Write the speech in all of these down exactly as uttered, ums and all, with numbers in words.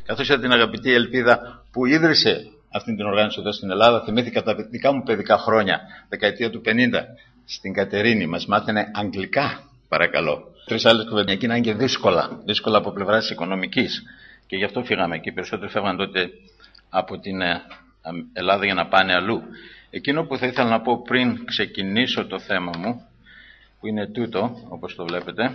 καθώς και την αγαπητή Ελπίδα που ίδρυσε αυτή την οργάνωση εδώ στην Ελλάδα. Θυμήθηκα τα δικά μου παιδικά χρόνια, δεκαετία του πενήντα, στην Κατερίνη. Μας μάθαινε αγγλικά, παρακαλώ. Τρεις άλλες κουβέντες. Εκείνα είναι και δύσκολα, δύσκολα από πλευράς οικονομικής. Και γι' αυτό φύγαμε εκεί. Περισσότεροι φεύγαν τότε από την Ελλάδα για να πάνε αλλού. Εκείνο που θα ήθελα να πω πριν ξεκινήσω το θέμα μου, που είναι τούτο, όπως το βλέπετε.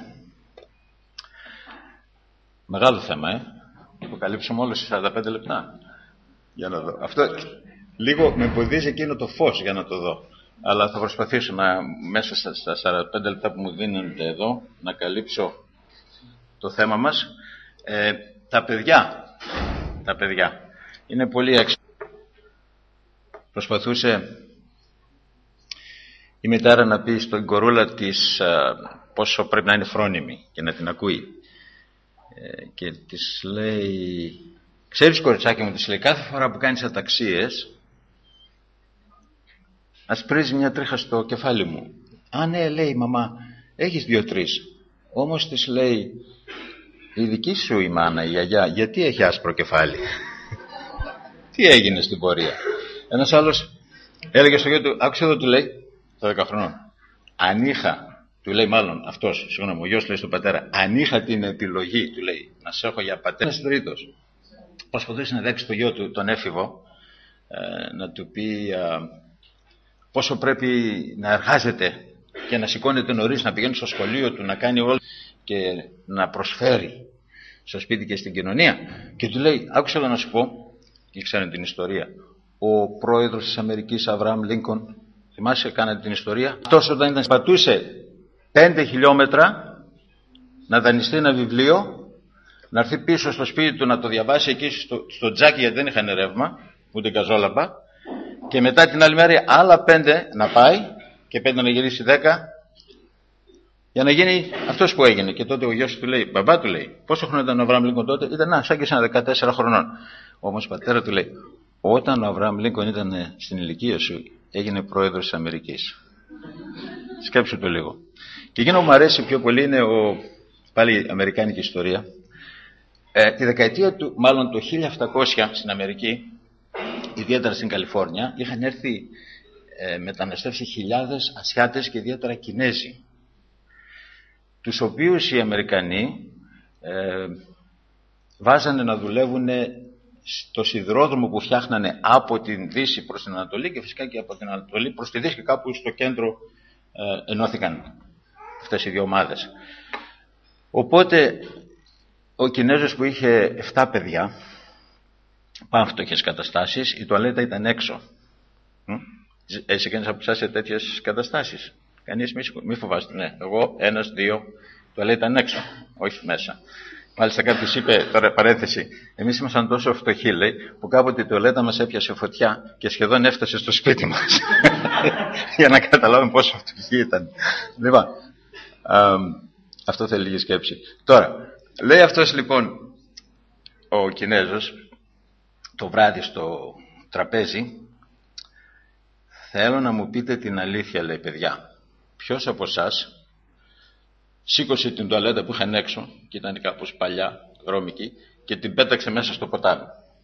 Μεγάλο θέμα, ε. Το καλύψουμε όλο σε σαράντα πέντε λεπτά. Για να δω. Αυτό λίγο με εμποδίζει εκείνο το φως για να το δω. Αλλά θα προσπαθήσω να, μέσα στα σαράντα πέντε λεπτά που μου δίνονται εδώ, να καλύψω το θέμα μας. Ε, τα παιδιά. Τα παιδιά. Είναι πολύ έξυπνα. Προσπαθούσε η μητέρα να πει στον κορούλα της α, πόσο πρέπει να είναι φρόνιμη και να την ακούει. Ε, και της λέει, ξέρεις κοριτσάκι μου, της λέει, κάθε φορά που κάνεις αταξίες ασπρίζει μια τρίχα στο κεφάλι μου. Α, ναι, λέει, μαμά, έχεις δύο-τρεις. Όμως της λέει, η δική σου η μάνα, η γιαγιά, γιατί έχει άσπρο κεφάλι? Τι έγινε στην πορεία? Ένας άλλος έλεγε στο γιο του, άκουσε εδώ, του λέει, τα δέκα χρονών, αν είχα, του λέει μάλλον αυτός, συγγνώμη, ο γιος λέει στον πατέρα, αν είχα την επιλογή, του λέει, να σε έχω για πατέρα. Ένας τρίτος προσπαθούσε να δέξει το γιο του, τον έφηβο, ε, να του πει ε, πόσο πρέπει να εργάζεται και να σηκώνεται νωρίς, να πηγαίνει στο σχολείο του, να κάνει όλα και να προσφέρει στο σπίτι και στην κοινωνία. Και του λέει, άκουσα εδώ να σου πω, και ξέρετε την ιστορία, ο πρόεδρος της Αμερικής, Αβραάμ Λίνκον, θυμάσαι, κάνατε την ιστορία, αυτός όταν ήταν, πατούσε πέντε χιλιόμετρα να δανειστεί ένα βιβλίο, να έρθει πίσω στο σπίτι του να το διαβάσει εκεί στο, στο τζάκι, γιατί δεν είχαν ρεύμα, ούτε καζόλαπα, και μετά την άλλη μέρα άλλα πέντε να πάει και πέντε να γυρίσει δέκα, για να γίνει αυτός που έγινε. Και τότε ο γιος του λέει, μπαμπά, του λέει, πόσο χρόνο ήταν ο Αβραάμ Λίνκον τότε? Ήταν να, σαν και σαν δεκατέσσερα χρονών. Όμως πατέρα του λέει, όταν ο Αβραάμ Λίνκον ήταν στην ηλικία σου, έγινε πρόεδρος της Αμερικής. Σκέψου το λίγο. Και εκείνο που μου αρέσει πιο πολύ είναι ο, πάλι αμερικάνικη ιστορία. Ε, τη δεκαετία του, μάλλον το χίλια επτακόσια στην Αμερική, ιδιαίτερα στην Καλιφόρνια, είχαν έρθει ε, μεταναστεύσει χιλιάδες Ασιάτες και ιδιαίτερα Κινέζοι, τους οποίους οι Αμερικανοί ε, βάζανε να δουλεύουν στο σιδηρόδρομο που φτιάχνανε από την Δύση προς την Ανατολή και φυσικά και από την Ανατολή προς τη Δύση, και κάπου στο κέντρο ε, ενώθηκαν αυτές οι δύο ομάδες. Οπότε ο Κινέζος που είχε εφτά παιδιά, πανφτωχές καταστάσεις, η τουαλέτα ήταν έξω. Έχει κανείς από εσάς σε τέτοιες καταστάσεις? Κανείς, μη, μη φοβάστε, ναι. Εγώ, ένας, δύο, τουαλέτα ήταν έξω, όχι μέσα. Μάλιστα κάποιος είπε, τώρα παρένθεση, εμείς ήμασταν τόσο φτωχοί, λέει, που κάποτε η τουαλέτα μας έπιασε φωτιά και σχεδόν έφτασε στο σπίτι μας. Για να καταλάβουμε πόσο φτωχοί ήταν. Λοιπόν, α, αυτό θέλει λίγη σκέψη. Τώρα, λέει αυτός λοιπόν ο Κινέζος το βράδυ στο τραπέζι, θέλω να μου πείτε την αλήθεια, λέει, παιδιά, ποιος από εσάς σήκωσε την τουαλέτα που είχαν έξω και ήταν κάπως παλιά, δρόμικη, και την πέταξε μέσα στο ποτάμι?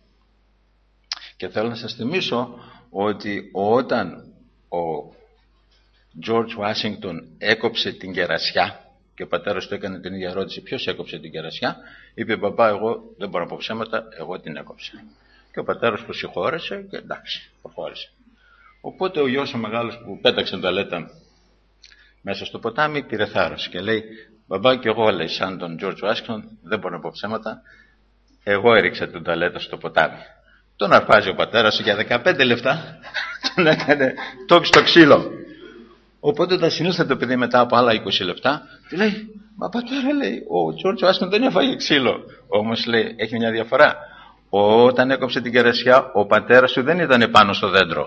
Και θέλω να σας θυμίσω ότι όταν ο George Washington έκοψε την κερασιά, και ο πατέρας του έκανε την ίδια ερώτηση, ποιος έκοψε την κερασιά, είπε, μπαμπά, εγώ δεν μπορώ να πω ψέματα, εγώ την έκοψα. Και ο πατέρας του συγχώρεσε και εντάξει, προχώρησε. Οπότε ο γιος ο μεγάλος που πέταξε την τουαλέτα μέσα στο ποτάμι πήρε θάρρος και λέει, μπαμπά, και εγώ, λέει, σαν τον George Washington, δεν μπορώ να πω ψέματα, εγώ έριξα την τουαλέτα στο ποτάμι. Τον αρπάζει ο πατέρας για δεκαπέντε λεπτά, τον έκανε τόπι στο ξύλο. Οπότε όταν συνήλθε το παιδί μετά από άλλα είκοσι λεπτά, του λέει, μα πατέρα, λέει, ο George Washington δεν έφαγε ξύλο. Όμως, λέει, έχει μια διαφορά. Όταν έκοψε την κερασιά, ο πατέρας σου δεν ήταν πάνω στο δέντρο.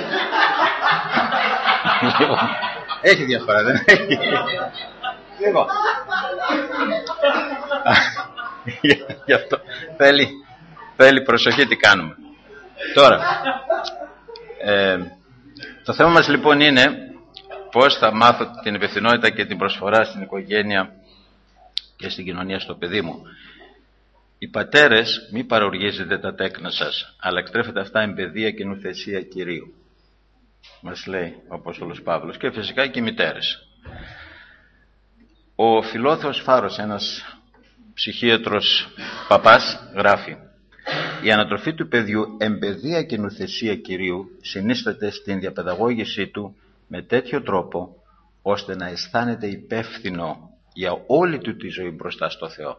Έχει διαφορά, δεν έχει? Λοιπόν, γι' αυτό θέλει, θέλει προσοχή τι κάνουμε. Τώρα, ε, το θέμα μας λοιπόν είναι πώς θα μάθω την υπευθυνότητα και την προσφορά στην οικογένεια και στην κοινωνία στο παιδί μου. Οι πατέρες, μη παροργίζετε τα τέκνα σας, αλλά εκτρέφετε αυτά εν παιδεία και νουθεσία Κυρίου. Μας λέει ο Απόστολος Παύλος. Και φυσικά και οι μητέρες. Ο Φιλόθεος Φάρος, ένας ψυχίατρος παπάς, γράφει: η ανατροφή του παιδιού εν παιδεία και νουθεσία Κυρίου συνίσταται στην διαπαιδαγώγησή του με τέτοιο τρόπο ώστε να αισθάνεται υπεύθυνο για όλη του τη ζωή μπροστά στο Θεό.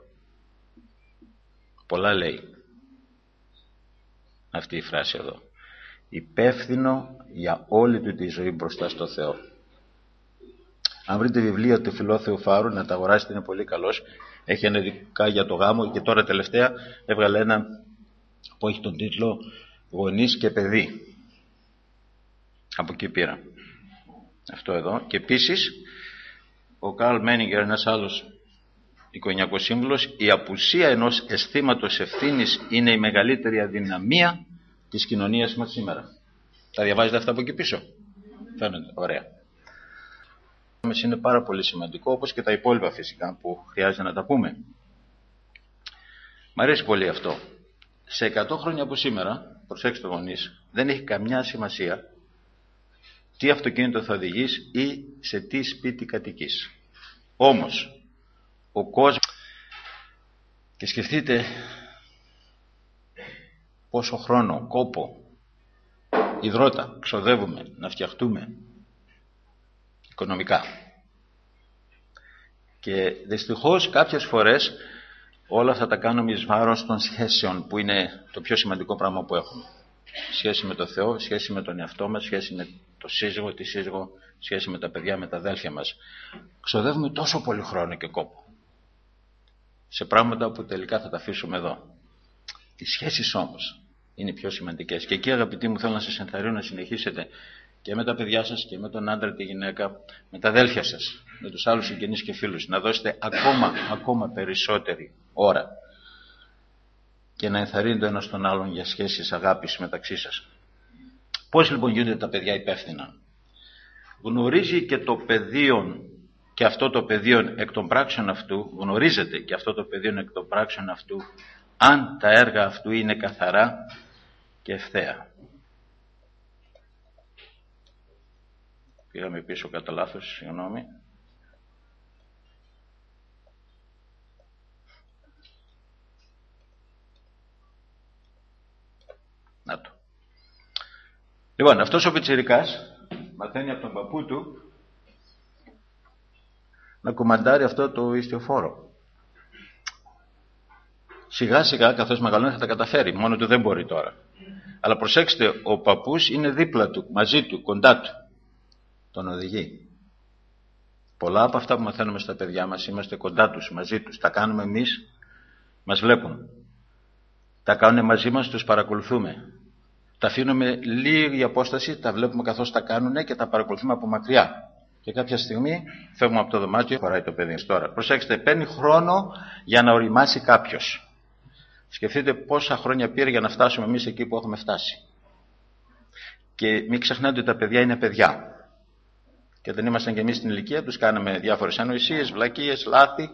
Πολλά λέει αυτή η φράση εδώ. Υπεύθυνο για όλη του τη ζωή μπροστά στο Θεό. Αν βρείτε βιβλία του Φιλόθεου Φάρου, να τα αγοράσετε, είναι πολύ καλός. Έχει ένα ειδικά για το γάμο και τώρα τελευταία έβγαλε ένα που έχει τον τίτλο «Γονείς και παιδί». Από εκεί πήρα αυτό εδώ. Και επίσης ο Καρλ Μένιγκερ, ένας άλλος οικογενειακός σύμβουλος, η απουσία ενός αισθήματος ευθύνης είναι η μεγαλύτερη αδυναμία της κοινωνίας μας σήμερα. Τα διαβάζετε αυτά από εκεί πίσω? Φαίνονται ωραία. Είναι πάρα πολύ σημαντικό, όπως και τα υπόλοιπα φυσικά που χρειάζεται να τα πούμε. Μ' αρέσει πολύ αυτό. Σε εκατό χρόνια από σήμερα, προσέξτε γονείς, δεν έχει καμιά σημασία τι αυτοκίνητο θα οδηγείς ή σε τι σπίτι κατοικείς. Όμως, ο κόσμος... Και σκεφτείτε πόσο χρόνο, κόπο, υδρότα ξοδεύουμε να φτιαχτούμε οικονομικά. Και δυστυχώς κάποιες φορές όλα αυτά τα κάνουμε εις βάρος των σχέσεων, που είναι το πιο σημαντικό πράγμα που έχουμε. Σχέση με το Θεό, σχέση με τον εαυτό μας, σχέση με το σύζυγο, τη σύζυγο, σχέση με τα παιδιά, με τα αδέλφια μας. Ξοδεύουμε τόσο πολύ χρόνο και κόπο σε πράγματα που τελικά θα τα αφήσουμε εδώ. Οι σχέσεις όμως είναι οι πιο σημαντικές. Και εκεί, αγαπητοί μου, θέλω να σας ενθαρρύνω να συνεχίσετε και με τα παιδιά σας και με τον άντρα, τη γυναίκα, με τα αδέλφια σας, με τους άλλους συγγενείς και φίλους, να δώσετε ακόμα, ακόμα περισσότερη ώρα και να ενθαρρύνετε ένας τον άλλον για σχέσεις αγάπης μεταξύ σας. Πώς λοιπόν γίνονται τα παιδιά υπεύθυνα? Γνωρίζει και το πεδίο, και αυτό το πεδίο εκ των πράξεων αυτού, γνωρίζετε και αυτό το πεδίο εκ των πράξεων αυτού, αν τα έργα αυτού είναι καθαρά και ευθέα. Πήγαμε πίσω κατά λάθος, συγγνώμη. Να το. Λοιπόν, αυτός ο πιτσιρικάς μαθαίνει από τον παππού του να κουμαντάρει αυτό το ιστιοφόρο. Σιγά σιγά, καθώς μεγαλώνει, θα τα καταφέρει. Μόνο του δεν μπορεί τώρα. Αλλά προσέξτε, ο παππούς είναι δίπλα του, μαζί του, κοντά του. Τον οδηγεί. Πολλά από αυτά που μαθαίνουμε στα παιδιά μας είμαστε κοντά τους, μαζί τους. Τα κάνουμε εμείς, μας βλέπουν. Τα κάνουν μαζί μας, τους παρακολουθούμε. Τα αφήνουμε λίγη απόσταση, τα βλέπουμε καθώς τα κάνουν και τα παρακολουθούμε από μακριά. Και κάποια στιγμή φεύγουμε από το δωμάτιο, χωράει το παιδί. Τώρα, προσέξτε, παίρνει χρόνο για να οριμάσει κάποιος. Σκεφτείτε πόσα χρόνια πήρε για να φτάσουμε εμείς εκεί που έχουμε φτάσει. Και μην ξεχνάτε ότι τα παιδιά είναι παιδιά. Και δεν ήμασταν και εμείς στην ηλικία τους, κάναμε διάφορες ανοησίες, βλακίες, λάθη.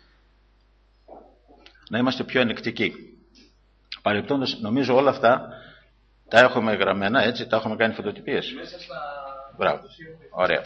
Να είμαστε πιο ανεκτικοί. Παρεπτόντως, νομίζω όλα αυτά τα έχουμε γραμμένα, έτσι, τα έχουμε κάνει φωτοτυπίες. Μέσα στα... Μπράβο. Ωραία.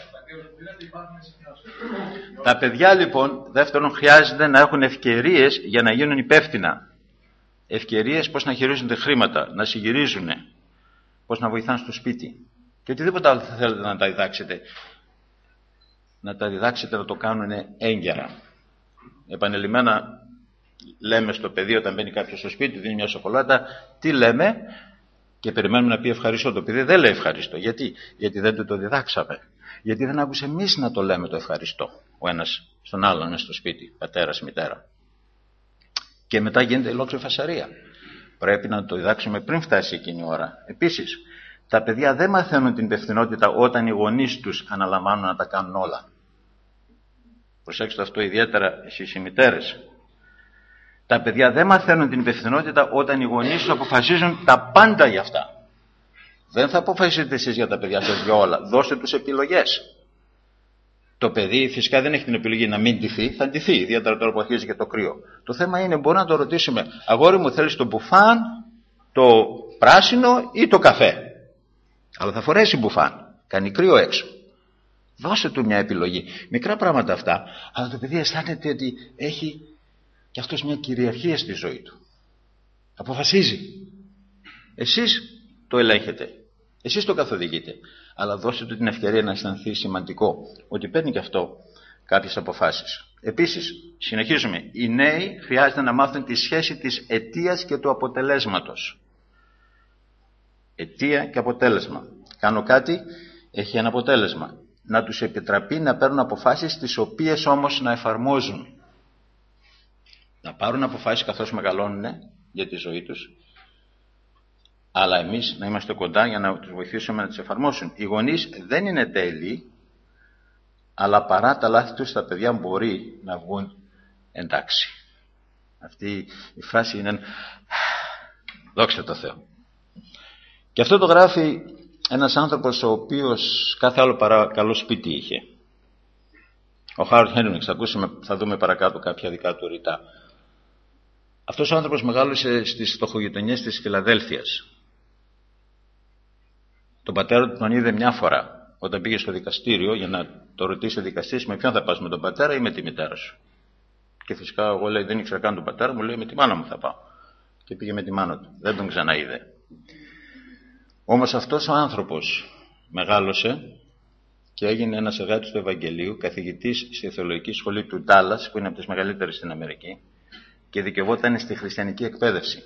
Τα παιδιά λοιπόν, δεύτερον, χρειάζεται να έχουν ευκαιρίες για να γίνουν υπεύθυνα. Ευκαιρίες πώς να χειρίζονται χρήματα, να συγυρίζουν, πώς να βοηθάνε στο σπίτι. Και οτιδήποτε άλλο θα θέλετε να τα διδάξετε. Να τα διδάξετε να το κάνουν έγκαιρα. Επανελειμμένα λέμε στο παιδί όταν μπαίνει κάποιος στο σπίτι, του δίνει μια σοκολάτα, τι λέμε? Και περιμένουμε να πει ευχαριστώ. Το παιδί δεν λέει ευχαριστώ. Γιατί? Γιατί δεν του το διδάξαμε. Γιατί δεν άκουσε εμείς να το λέμε το ευχαριστώ. Ο ένας στον άλλον, ένας στο σπίτι, πατέρας, μητέρα. Και μετά γίνεται ολόκληρη φασαρία. Πρέπει να το διδάξουμε πριν φτάσει εκείνη η ώρα. Επίσης, τα παιδιά δεν μαθαίνουν την υπευθυνότητα όταν οι γονείς τους αναλαμβάνουν να τα κάνουν όλα. Προσέξτε αυτό ιδιαίτερα εσείς οι μητέρες. Τα παιδιά δεν μαθαίνουν την υπευθυνότητα όταν οι γονείς τους αποφασίζουν τα πάντα για αυτά. Δεν θα αποφασίσετε εσείς για τα παιδιά σας για όλα. Δώστε τους επιλογές. Το παιδί φυσικά δεν έχει την επιλογή να μην ντυθεί, θα ντυθεί, ιδιαίτερα τώρα που αρχίζει και το κρύο. Το θέμα είναι, μπορούμε να το ρωτήσουμε, αγόρι μου, θέλεις το μπουφάν, το πράσινο ή το καφέ? Αλλά θα φορέσει μπουφάν, κάνει κρύο έξω. Δώσε του μια επιλογή. Μικρά πράγματα αυτά, αλλά το παιδί αισθάνεται ότι έχει κι αυτός μια κυριαρχία στη ζωή του. Αποφασίζει. Εσείς το ελέγχετε. Εσείς το καθοδηγείτε. Αλλά δώστε του την ευκαιρία να αισθανθεί σημαντικό ότι παίρνει και αυτό κάποιες αποφάσεις. Επίσης, συνεχίζουμε. Οι νέοι χρειάζεται να μάθουν τη σχέση της αιτίας και του αποτελέσματος. Αιτία και αποτέλεσμα. Κάνω κάτι, έχει ένα αποτέλεσμα. Να τους επιτραπεί να παίρνουν αποφάσεις τις οποίες όμως να εφαρμόζουν. Να πάρουν αποφάσεις καθώς μεγαλώνουν για τη ζωή τους, αλλά εμείς να είμαστε κοντά για να τους βοηθήσουμε να τις εφαρμόσουν. Οι γονείς δεν είναι τέλειοι, αλλά παρά τα λάθη τους τα παιδιά μπορεί να βγουν εντάξει. Αυτή η φράση είναι δόξα τω Θεώ. Και αυτό το γράφει ένας άνθρωπος ο οποίος κάθε άλλο παρά καλό σπίτι είχε. Ο Χάουρντ Χένριξ, θα δούμε παρακάτω κάποια δικά του ρητά. Αυτός ο άνθρωπος μεγάλωσε στις φτωχογειτονιές της Φιλαδέλφειας. Τον πατέρα του τον είδε μια φορά όταν πήγε στο δικαστήριο για να το ρωτήσει ο δικαστής, με ποιον θα πας, με τον πατέρα ή με τη μητέρα σου? Και φυσικά εγώ, λέει, δεν ήξερα καν τον πατέρα μου, λέει, με τη μάνα μου θα πάω. Και πήγε με τη μάνα του, δεν τον ξαναείδε. Όμως αυτός ο άνθρωπος μεγάλωσε και έγινε ένας εργάτης του Ευαγγελίου, καθηγητής στη θεολογική σχολή του Ντάλλας, που είναι από τις μεγαλύτερες στην Αμερική, και δικαιωόταν στη χριστιανική εκπαίδευση.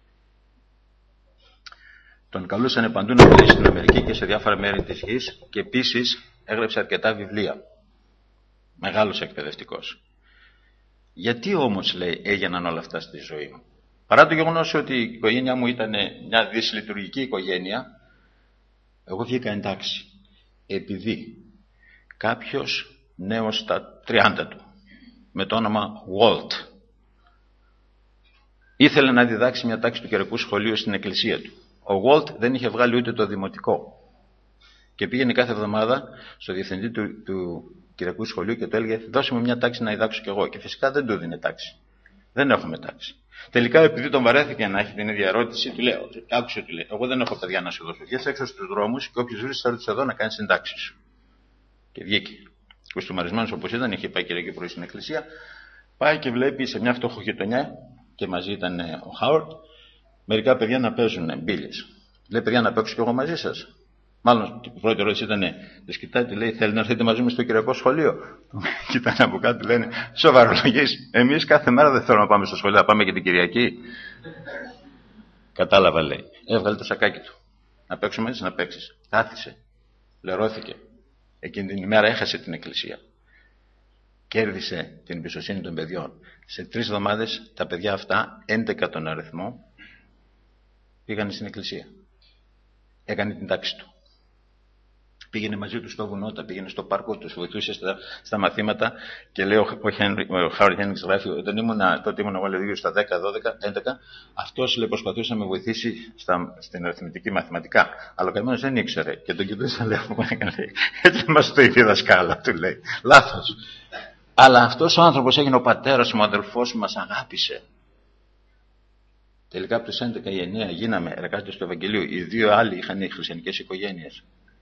Τον καλούσαν παντού να μιλήσει στην Αμερική και σε διάφορα μέρη της γης, και επίσης έγραψε αρκετά βιβλία. Μεγάλος εκπαιδευτικός. Γιατί όμως, λέει, έγιναν όλα αυτά στη ζωή μου? Παρά το γεγονός ότι η οικογένειά μου ήταν μια δυσλειτουργική οικογένεια, εγώ βγήκα εντάξει. Επειδή κάποιος νέος στα τριάντα του, με το όνομα Walt, ήθελε να διδάξει μια τάξη του κυριακού σχολείου στην εκκλησία του. Ο Walt δεν είχε βγάλει ούτε το δημοτικό. Και πήγαινε κάθε εβδομάδα στο διευθυντή του, του κυριακού σχολείου και του έλεγε: δώσε μου μια τάξη να διδάξω κι εγώ. Και φυσικά δεν του δίνε τάξη. Δεν έχουμε τάξη. Τελικά, επειδή τον βαρέθηκε να έχει την ίδια ερώτηση, του λέει: άκουσε, του λέει: εγώ δεν έχω παιδιά να σου δώσω. Βγες έξω στους δρόμους και όποιος βρεις θα έρθει εδώ να κάνει την τάξη σου. Και βγήκε. Κουστούμαρισμένος όπως ήταν, είχε πάει κυριακή πρωί στην εκκλησία. Πάει και βλέπει σε μια φτωχογειτονιά, και μαζί ήταν ο Χάουρντ, μερικά παιδιά να παίζουν μπίλες. Λέει: παιδιά, να παίξω κι εγώ μαζί σας? Μάλλον η πρώτη ερώτηση ήταν: τη κοιτάει, τη λέει: θέλει να έρθετε μαζί μου στο κυριακό σχολείο? Κοιτάνε από κάτω, λένε: σοβαρολογείς, εμείς κάθε μέρα δεν θέλουμε να πάμε στο σχολείο, θα πάμε και την Κυριακή. Κατάλαβα, λέει. Έβγαλε το σακάκι του. Να παίξουμε μαζί, να παίξεις. Κάθισε. Λερώθηκε. Εκείνη την ημέρα έχασε την εκκλησία. Κέρδισε την εμπιστοσύνη των παιδιών. Σε τρεις εβδομάδες τα παιδιά αυτά, έντεκα τον αριθμό, πήγανε στην εκκλησία. Έκανε την τάξη του. Πήγαινε μαζί του στο βουνό, τα πήγαινε στο πάρκο, τους βοηθούσε στα, στα μαθήματα, και λέει ο, ο Χάουρντ Χένριξ, γράφει: όταν ήμουν, τότε ήμουν εγώ λίγο στα δέκα, δώδεκα, έντεκα, αυτός, λέει, προσπαθούσε να με βοηθήσει στα, στην αριθμητική μαθηματικά. Αλλά ο καημένος δεν ήξερε. Και τον κοιτούσα, λέει, που έκανε, έτσι μας το είπε η δασκάλα, του λέει. Λάθος. Αλλά αυτός ο άνθρωπος έγινε ο πατέρας μου, ο αδελφός μου, μας αγάπησε. Τελικά από τους έντεκα ή εννέα γίναμε εργάτες του Ευαγγελίου. Οι δύο άλλοι είχαν χριστιανικές οικογένειες.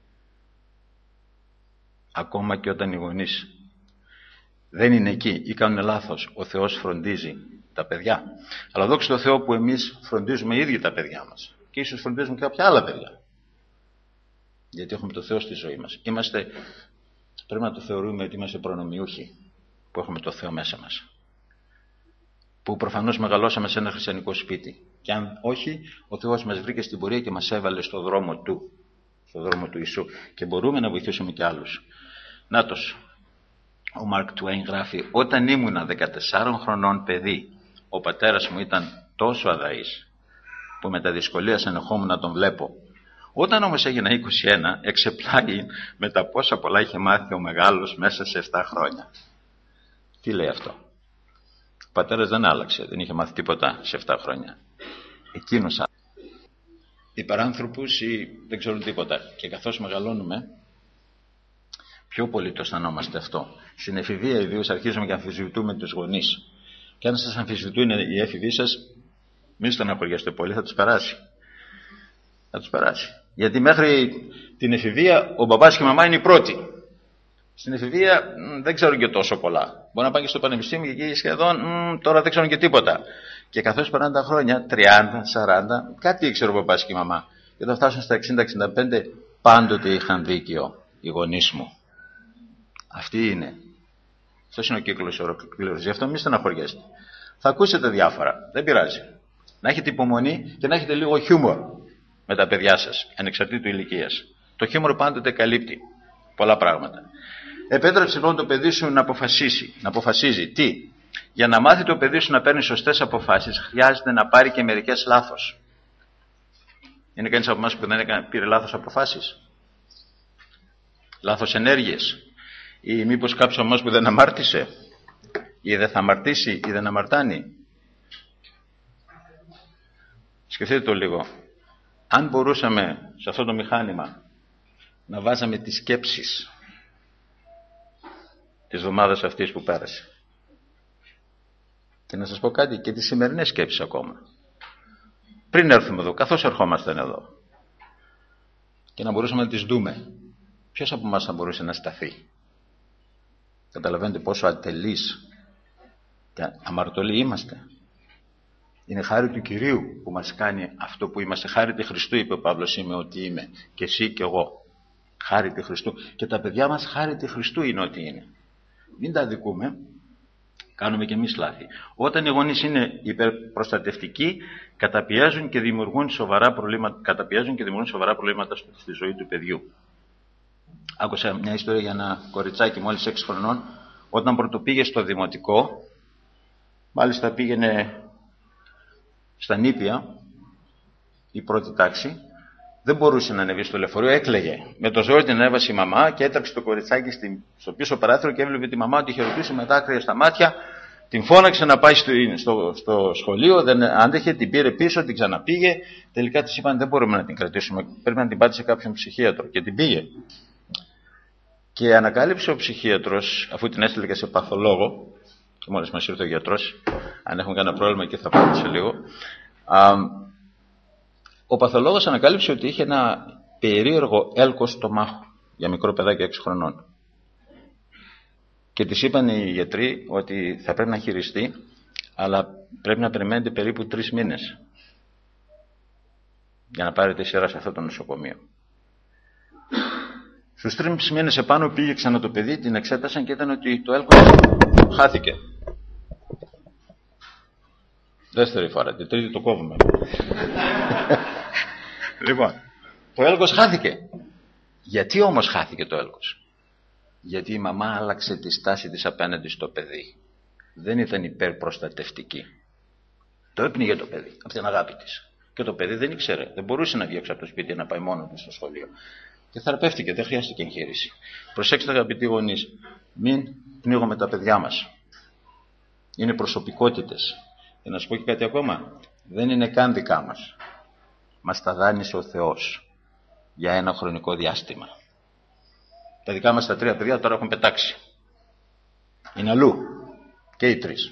Ακόμα και όταν οι γονείς δεν είναι εκεί ή κάνουν λάθος, ο Θεός φροντίζει τα παιδιά. Αλλά δόξα τω Θεώ που εμείς φροντίζουμε οι ίδιοι τα παιδιά μας. Και ίσως φροντίζουμε κάποια άλλα παιδιά. Γιατί έχουμε το Θεό στη ζωή μας. Είμαστε, πρέπει να το θεωρούμε ότι είμαστε προνομιούχοι που έχουμε το Θεό μέσα μας. Που προφανώς μεγαλώσαμε σε ένα χριστιανικό σπίτι. Και αν όχι, ο Θεός μας βρήκε στην πορεία και μας έβαλε στο δρόμο Του. Στο δρόμο του Ιησού. Και μπορούμε να βοηθήσουμε και άλλους. Νάτος, ο Μαρκ Τουέιν γράφει: όταν ήμουνα δεκατεσσάρων χρονών παιδί, ο πατέρας μου ήταν τόσο αδαής, που με τα δυσκολία ενεχόμουν να τον βλέπω. Όταν όμως έγινα είκοσι ένα, εξεπλάγει με τα πόσα πολλά είχε μάθει ο μεγάλος μέσα σε επτά χρόνια. Τι λέει αυτό? Ο πατέρας δεν άλλαξε, δεν είχε μάθει τίποτα σε επτά χρόνια. Εκείνος άλλαξε. Οι παράνθρωπους δεν ξέρουν τίποτα. Και καθώς μεγαλώνουμε, Πιο πολύ το αισθανόμαστε αυτό. Στην εφηβεία ιδίως αρχίζουμε και αμφισβητούμε τους γονείς. Και αν σας αμφισβητούν οι έφηβοι σας, μην στεναχωριέστε πολύ, θα τους περάσει. Θα τους περάσει. Γιατί μέχρι την εφηβεία ο μπαμπάς και η μαμά είναι οι πρώτοι. Στην εφηβεία μ, δεν ξέρουν και τόσο πολλά. Μπορεί να πάνε και στο πανεπιστήμιο και εκεί σχεδόν μ, τώρα δεν ξέρουν και τίποτα. Και καθώς περνάνε τα χρόνια, τριάντα, σαράντα, κάτι ήξερε ο μπαμπάς και η μαμά. Και όταν φτάσουν στα εξήντα εξήντα πέντε, πάντοτε είχαν δίκιο οι γονείς μου. Αυτή είναι. Αυτός είναι ο κύκλος ολοκλήρωσης. Γι' αυτό μην στεναχωριέστε. Θα ακούσετε διάφορα. Δεν πειράζει. Να έχετε υπομονή και να έχετε λίγο χιούμορ με τα παιδιά σας, ανεξαρτήτου ηλικίας. Το χιούμορ πάντοτε καλύπτει πολλά πράγματα. Επέτρεψε λοιπόν το παιδί σου να αποφασίσει. Να αποφασίζει τι? Για να μάθει το παιδί σου να παίρνει σωστές αποφάσεις, χρειάζεται να πάρει και μερικές λάθος. Είναι κανείς από εμάς που δεν έκανε, πήρε λάθος αποφάσεις? Λάθος ενέργειες? Ή μήπως κάποιος από εμάς που δεν αμάρτησε? Ή δεν θα αμαρτήσει ή δεν αμαρτάνει? Σκεφτείτε το λίγο. Αν μπορούσαμε σε αυτό το μηχάνημα να βάζαμε τις σκέψεις της εβδομάδας αυτής που πέρασε, και να σας πω κάτι, και τις σημερινές σκέψεις ακόμα, πριν έρθουμε εδώ, καθώς ερχόμασταν εδώ, και να μπορούσαμε να τις δούμε, ποιος από εμάς θα μπορούσε να σταθεί? Καταλαβαίνετε πόσο ατελείς και αμαρτωλοί είμαστε? Είναι χάρη του Κυρίου που μας κάνει αυτό που είμαστε. Χάρη του Χριστού, είπε ο Παύλος, είμαι ό,τι είμαι. Και εσύ και εγώ. Χάρη του Χριστού. Και τα παιδιά μας χάρη του Χριστού είναι ό,τι είναι. Μην τα αδικούμε. Κάνουμε και εμείς λάθη. Όταν οι γονείς είναι υπερπροστατευτικοί, καταπιέζουν και δημιουργούν σοβαρά προβλήματα, καταπιέζουν και δημιουργούν σοβαρά προβλήματα στη ζωή του παιδιού. Άκουσα μια ιστορία για ένα κοριτσάκι μόλις έξι χρονών, όταν πρωτοπήγε στο δημοτικό, μάλιστα πήγαινε στα νήπια, η πρώτη τάξη, δεν μπορούσε να ανεβεί στο λεωφορείο, έκλαιγε. Με το ζόρι την έβασε η μαμά και έτρεξε το κοριτσάκι στο πίσω παράθυρο και έβλεπε τη μαμά ότι είχε ρωτήσει με δάκρυα στα μάτια. Την φώναξε να πάει στο, στο, στο σχολείο, δεν άντεχε, την πήρε πίσω, την ξαναπήγε. Τελικά της είπαν δεν μπορούμε να την κρατήσουμε, πρέπει να την πάτε σε κάποιον ψυχίατρο. Και την πήγε. Και ανακάλυψε ο ψυχίατρος, αφού την έστειλε και σε παθολόγο, και μόλις μας ήρθε ο γιατρός, αν έχουμε κανένα πρόβλημα και θα πάμε σε λίγο, α, ο παθολόγος ανακάλυψε ότι είχε ένα περίεργο έλκος στο μάχο για μικρό παιδάκι έξι χρονών. Και της είπαν οι γιατροί ότι θα πρέπει να χειριστεί, αλλά πρέπει να περιμένετε περίπου τρεις μήνες για να πάρετε σειρά σε αυτό το νοσοκομείο. Στους τρεις μήνες επάνω πήγε ξανά το παιδί, την εξέτασαν και ήταν ότι το έλκος χάθηκε. Δεύτερη φορά, την τρίτη το κόβουμε. Λοιπόν, το έλκος χάθηκε. Γιατί όμως χάθηκε το έλκος? Γιατί η μαμά άλλαξε τη στάση της απέναντι στο παιδί. Δεν ήταν υπερπροστατευτική. Το έπνιγε το παιδί από την αγάπη της. Και το παιδί δεν ήξερε, δεν μπορούσε να βγει έξω από το σπίτι να πάει μόνο του στο σχολείο. Και θεραπεύτηκε, δεν χρειάστηκε εγχείρηση. Προσέξτε αγαπητοί γονείς, μην πνίγουμε τα παιδιά μας. Είναι προσωπικότητες. Και να σου πω και κάτι ακόμα, δεν είναι καν δικά μας. Μας τα δάνεισε ο Θεός για ένα χρονικό διάστημα. Τα δικά μας τα τρία παιδιά τώρα έχουν πετάξει. Είναι αλλού. Και οι τρεις.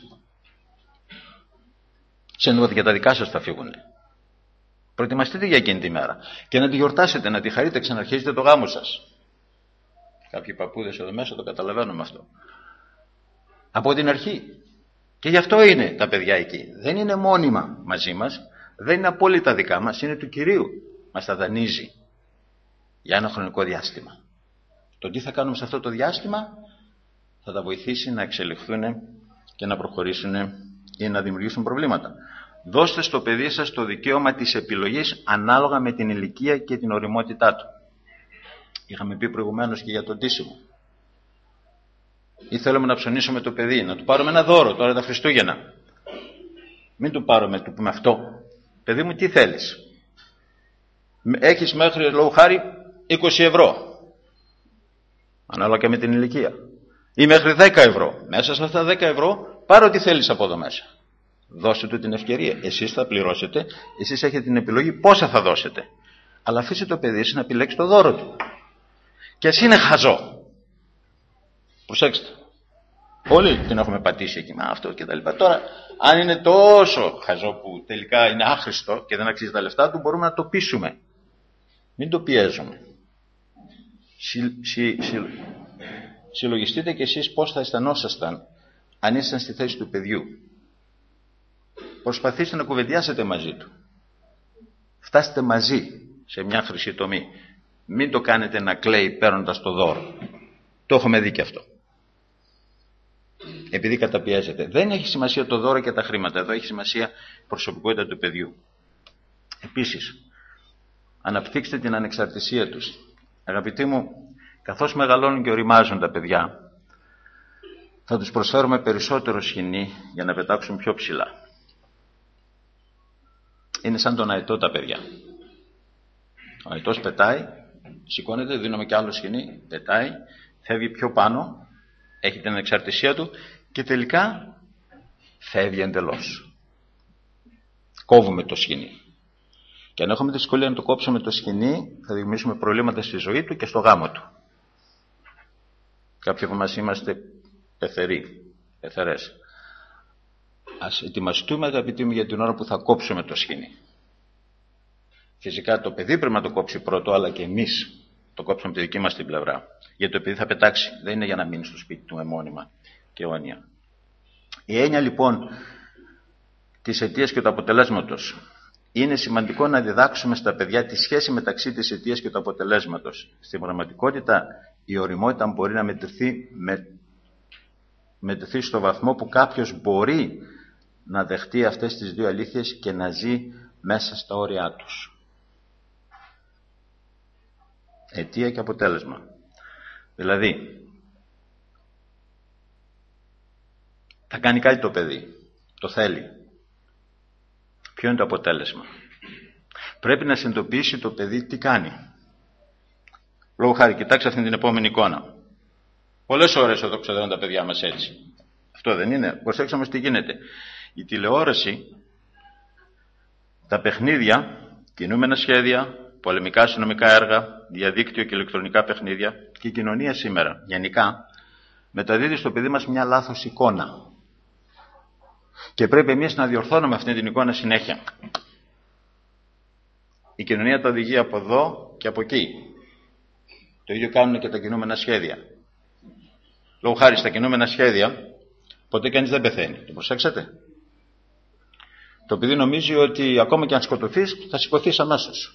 Ξέρετε ότι και τα δικά σας θα φύγουν. Προετοιμαστείτε για εκείνη τη μέρα. Και να τη γιορτάσετε, να τη χαρείτε, ξαναρχίζετε το γάμο σας. Κάποιοι παππούδες εδώ μέσα το καταλαβαίνουμε αυτό. Από την αρχή. Και γι' αυτό είναι τα παιδιά εκεί. Δεν είναι μόνιμα μαζί μας. Δεν είναι απόλυτα δικά μας. Είναι του Κυρίου. Μας τα δανείζει. Για ένα χρονικό διάστημα. Το τι θα κάνουμε σε αυτό το διάστημα θα τα βοηθήσει να εξελιχθούν και να προχωρήσουν ή να δημιουργήσουν προβλήματα. Δώστε στο παιδί σας το δικαίωμα της επιλογής ανάλογα με την ηλικία και την ωριμότητά του. Είχαμε πει προηγουμένως και για το ντύσιμο. Ή θέλουμε να ψωνίσουμε το παιδί, να του πάρουμε ένα δώρο τώρα τα Χριστούγεννα. Μην του πάρουμε, του πούμε αυτό. Παιδί μου, τι θέλεις? Έχεις μέχρι λόγω χάρη είκοσι ευρώ. Ανάλογα και με την ηλικία. Ή μέχρι δέκα ευρώ. Μέσα σε αυτά τα δέκα ευρώ πάρε ό,τι θέλεις από εδώ μέσα. Δώστε του την ευκαιρία. Εσείς θα πληρώσετε, εσείς έχετε την επιλογή πόσα θα δώσετε. Αλλά αφήστε το παιδί σας να επιλέξει το δώρο του. Και ας είναι χαζό. Προσέξτε. Όλοι την έχουμε πατήσει εκεί. Μα αυτό και τα λοιπά. Τώρα, αν είναι τόσο χαζό που τελικά είναι άχρηστο και δεν αξίζει τα λεφτά του, μπορούμε να το πείσουμε. Μην το πιέζουμε. Συ, συ, συ, συλλογιστείτε κι εσείς πώς θα αισθανόσασταν αν ήσασταν στη θέση του παιδιού. Προσπαθήστε να κουβεντιάσετε μαζί του. Φτάστε μαζί σε μια χρυσή τομή. Μην το κάνετε να κλαίει παίρνοντας το δώρο. Το έχουμε δει και αυτό. Επειδή καταπιέζεται. Δεν έχει σημασία το δώρο και τα χρήματα. Εδώ έχει σημασία η προσωπικότητα του παιδιού. Επίσης, αναπτύξτε την ανεξαρτησία τους. Αγαπητοί μου, καθώς μεγαλώνουν και οριμάζουν τα παιδιά, θα τους προσφέρουμε περισσότερο σχοινί για να πετάξουν πιο ψηλά. Είναι σαν τον αετό τα παιδιά. Ο αετός πετάει, σηκώνεται, δίνουμε κι άλλο σχοινί, πετάει, φεύγει πιο πάνω, έχει την ανεξαρτησία του και τελικά φεύγει εντελώς. Κόβουμε το σχοινί. Και αν έχουμε δυσκολία να το κόψουμε το σχοινί, θα δημιουργήσουμε προβλήματα στη ζωή του και στο γάμο του. Κάποιοι από εμάς είμαστε πεθεροί, πεθερές. Ας ετοιμαστούμε, αγαπητοί μου, για την ώρα που θα κόψουμε το σχοινί. Φυσικά το παιδί πρέπει να το κόψει πρώτο, αλλά και εμείς το κόψουμε από τη δική μας την πλευρά. Γιατί το παιδί θα πετάξει, δεν είναι για να μείνει στο σπίτι του με μόνιμα και αιώνια. Η έννοια λοιπόν της αιτίας και του αποτελέσματος. Είναι σημαντικό να διδάξουμε στα παιδιά τη σχέση μεταξύ της αιτίας και του αποτελέσματος. Στην πραγματικότητα η ωριμότητα μπορεί να μετρηθεί, με, μετρηθεί στο βαθμό που κάποιος μπορεί να δεχτεί αυτές τις δύο αλήθειες και να ζει μέσα στα όρια τους. Αιτία και αποτέλεσμα. Δηλαδή, θα κάνει κάτι το παιδί, το θέλει. Ποιο είναι το αποτέλεσμα? Πρέπει να συνειδητοποιήσει το παιδί τι κάνει. Λόγω χάρη, κοιτάξτε αυτή την επόμενη εικόνα. Πολλές ώρες εδώ ξεδρώνουν τα παιδιά μας έτσι. Αυτό δεν είναι? Προσέξτε όμως τι γίνεται. Η τηλεόραση, τα παιχνίδια, κινούμενα σχέδια, πολεμικά αστυνομικά έργα, διαδίκτυο και ηλεκτρονικά παιχνίδια και η κοινωνία σήμερα γενικά μεταδίδει στο παιδί μας μια λάθος εικόνα. Και πρέπει εμείς να διορθώνουμε αυτή την εικόνα συνέχεια. Η κοινωνία τα οδηγεί από εδώ και από εκεί. Το ίδιο κάνουν και τα κινούμενα σχέδια. Λόγω χάρη στα κινούμενα σχέδια, ποτέ κανείς δεν πεθαίνει. Το προσέξατε? Το παιδί νομίζει ότι ακόμα και αν σκοτωθείς, θα σηκωθείς αμέσως.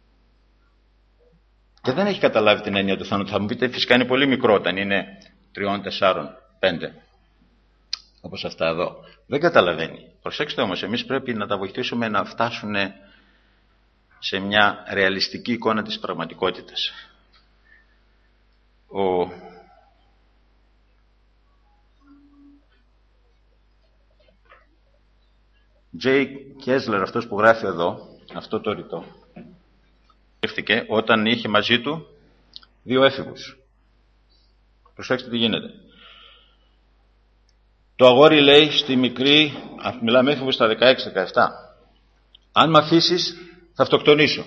Και δεν έχει καταλάβει την έννοια του θάνατου. Θα μου πείτε, φυσικά είναι πολύ μικρό όταν είναι τριών, τεσσάρων, πέντε. Όπως αυτά εδώ. Δεν καταλαβαίνει. Προσέξτε όμως, εμείς πρέπει να τα βοηθήσουμε να φτάσουν σε μια ρεαλιστική εικόνα της πραγματικότητας. Ο Τζέι Κέσλερ, αυτός που γράφει εδώ, αυτό το ρητό, σκέφτηκε όταν είχε μαζί του δύο έφηβους. Προσέξτε τι γίνεται. Το αγόρι λέει στη μικρή, μιλάμε έφηβους στα δεκαέξι δεκαεπτά, αν με αφήσεις θα αυτοκτονήσω.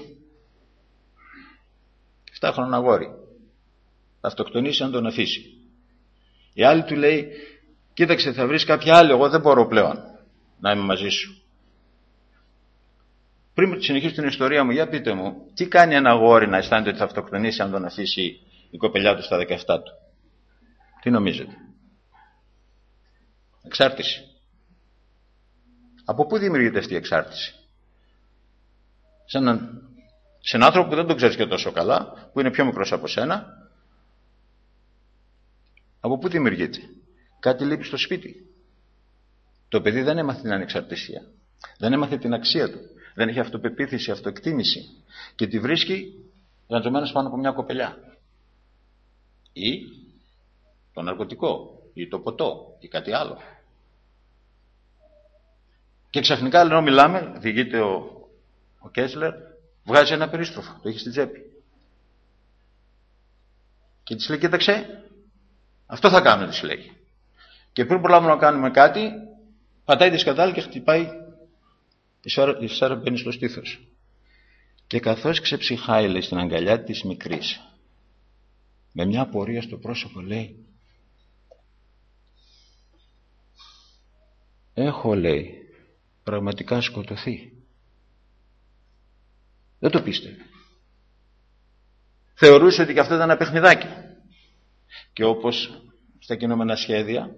εφτά χρονών αγόρι. Θα αυτοκτονήσει αν τον αφήσει. Η άλλη του λέει, κοίταξε, θα βρεις κάποια άλλη, εγώ δεν μπορώ πλέον να είμαι μαζί σου. Πριν συνεχίσω την ιστορία μου, για πείτε μου, τι κάνει ένα αγόρι να αισθάνεται ότι θα αυτοκτονήσει αν τον αφήσει η κοπελιά του στα δεκαεπτά του? Τι νομίζετε? Εξάρτηση. Από πού δημιουργείται αυτή η εξάρτηση? Σε έναν, σε έναν άνθρωπο που δεν τον ξέρεις και τόσο καλά, που είναι πιο μικρός από σένα. Από πού δημιουργείται? Κάτι λείπει στο σπίτι. Το παιδί δεν έμαθε την ανεξαρτησία. Δεν έμαθε την αξία του. Δεν έχει αυτοπεποίθηση, αυτοεκτίμηση. Και τη βρίσκει γαντζωμένος πάνω από μια κοπελιά. Ή το ναρκωτικό, ή το ποτό, ή κάτι άλλο. Και ξαφνικά, ενώ μιλάμε, διηγείται ο, ο Κέσλερ, βγάζει ένα περίστροφο, το έχει στην τσέπη. Και της λέει, κοίταξε, αυτό θα κάνουμε, της λέει. Και πριν προλάβουμε να κάνουμε κάτι, πατάει τη σκατάλη και χτυπάει, η Σάρα μπαίνει στο στήθος. Και καθώς ξεψυχάει, λέει, στην αγκαλιά της μικρής, με μια απορία στο πρόσωπο, λέει, Έχω, λέει, πραγματικά σκοτωθεί. Δεν το πίστευε. Θεωρούσε ότι και αυτό ήταν ένα παιχνιδάκι. Και όπως στα κινούμενα σχέδια,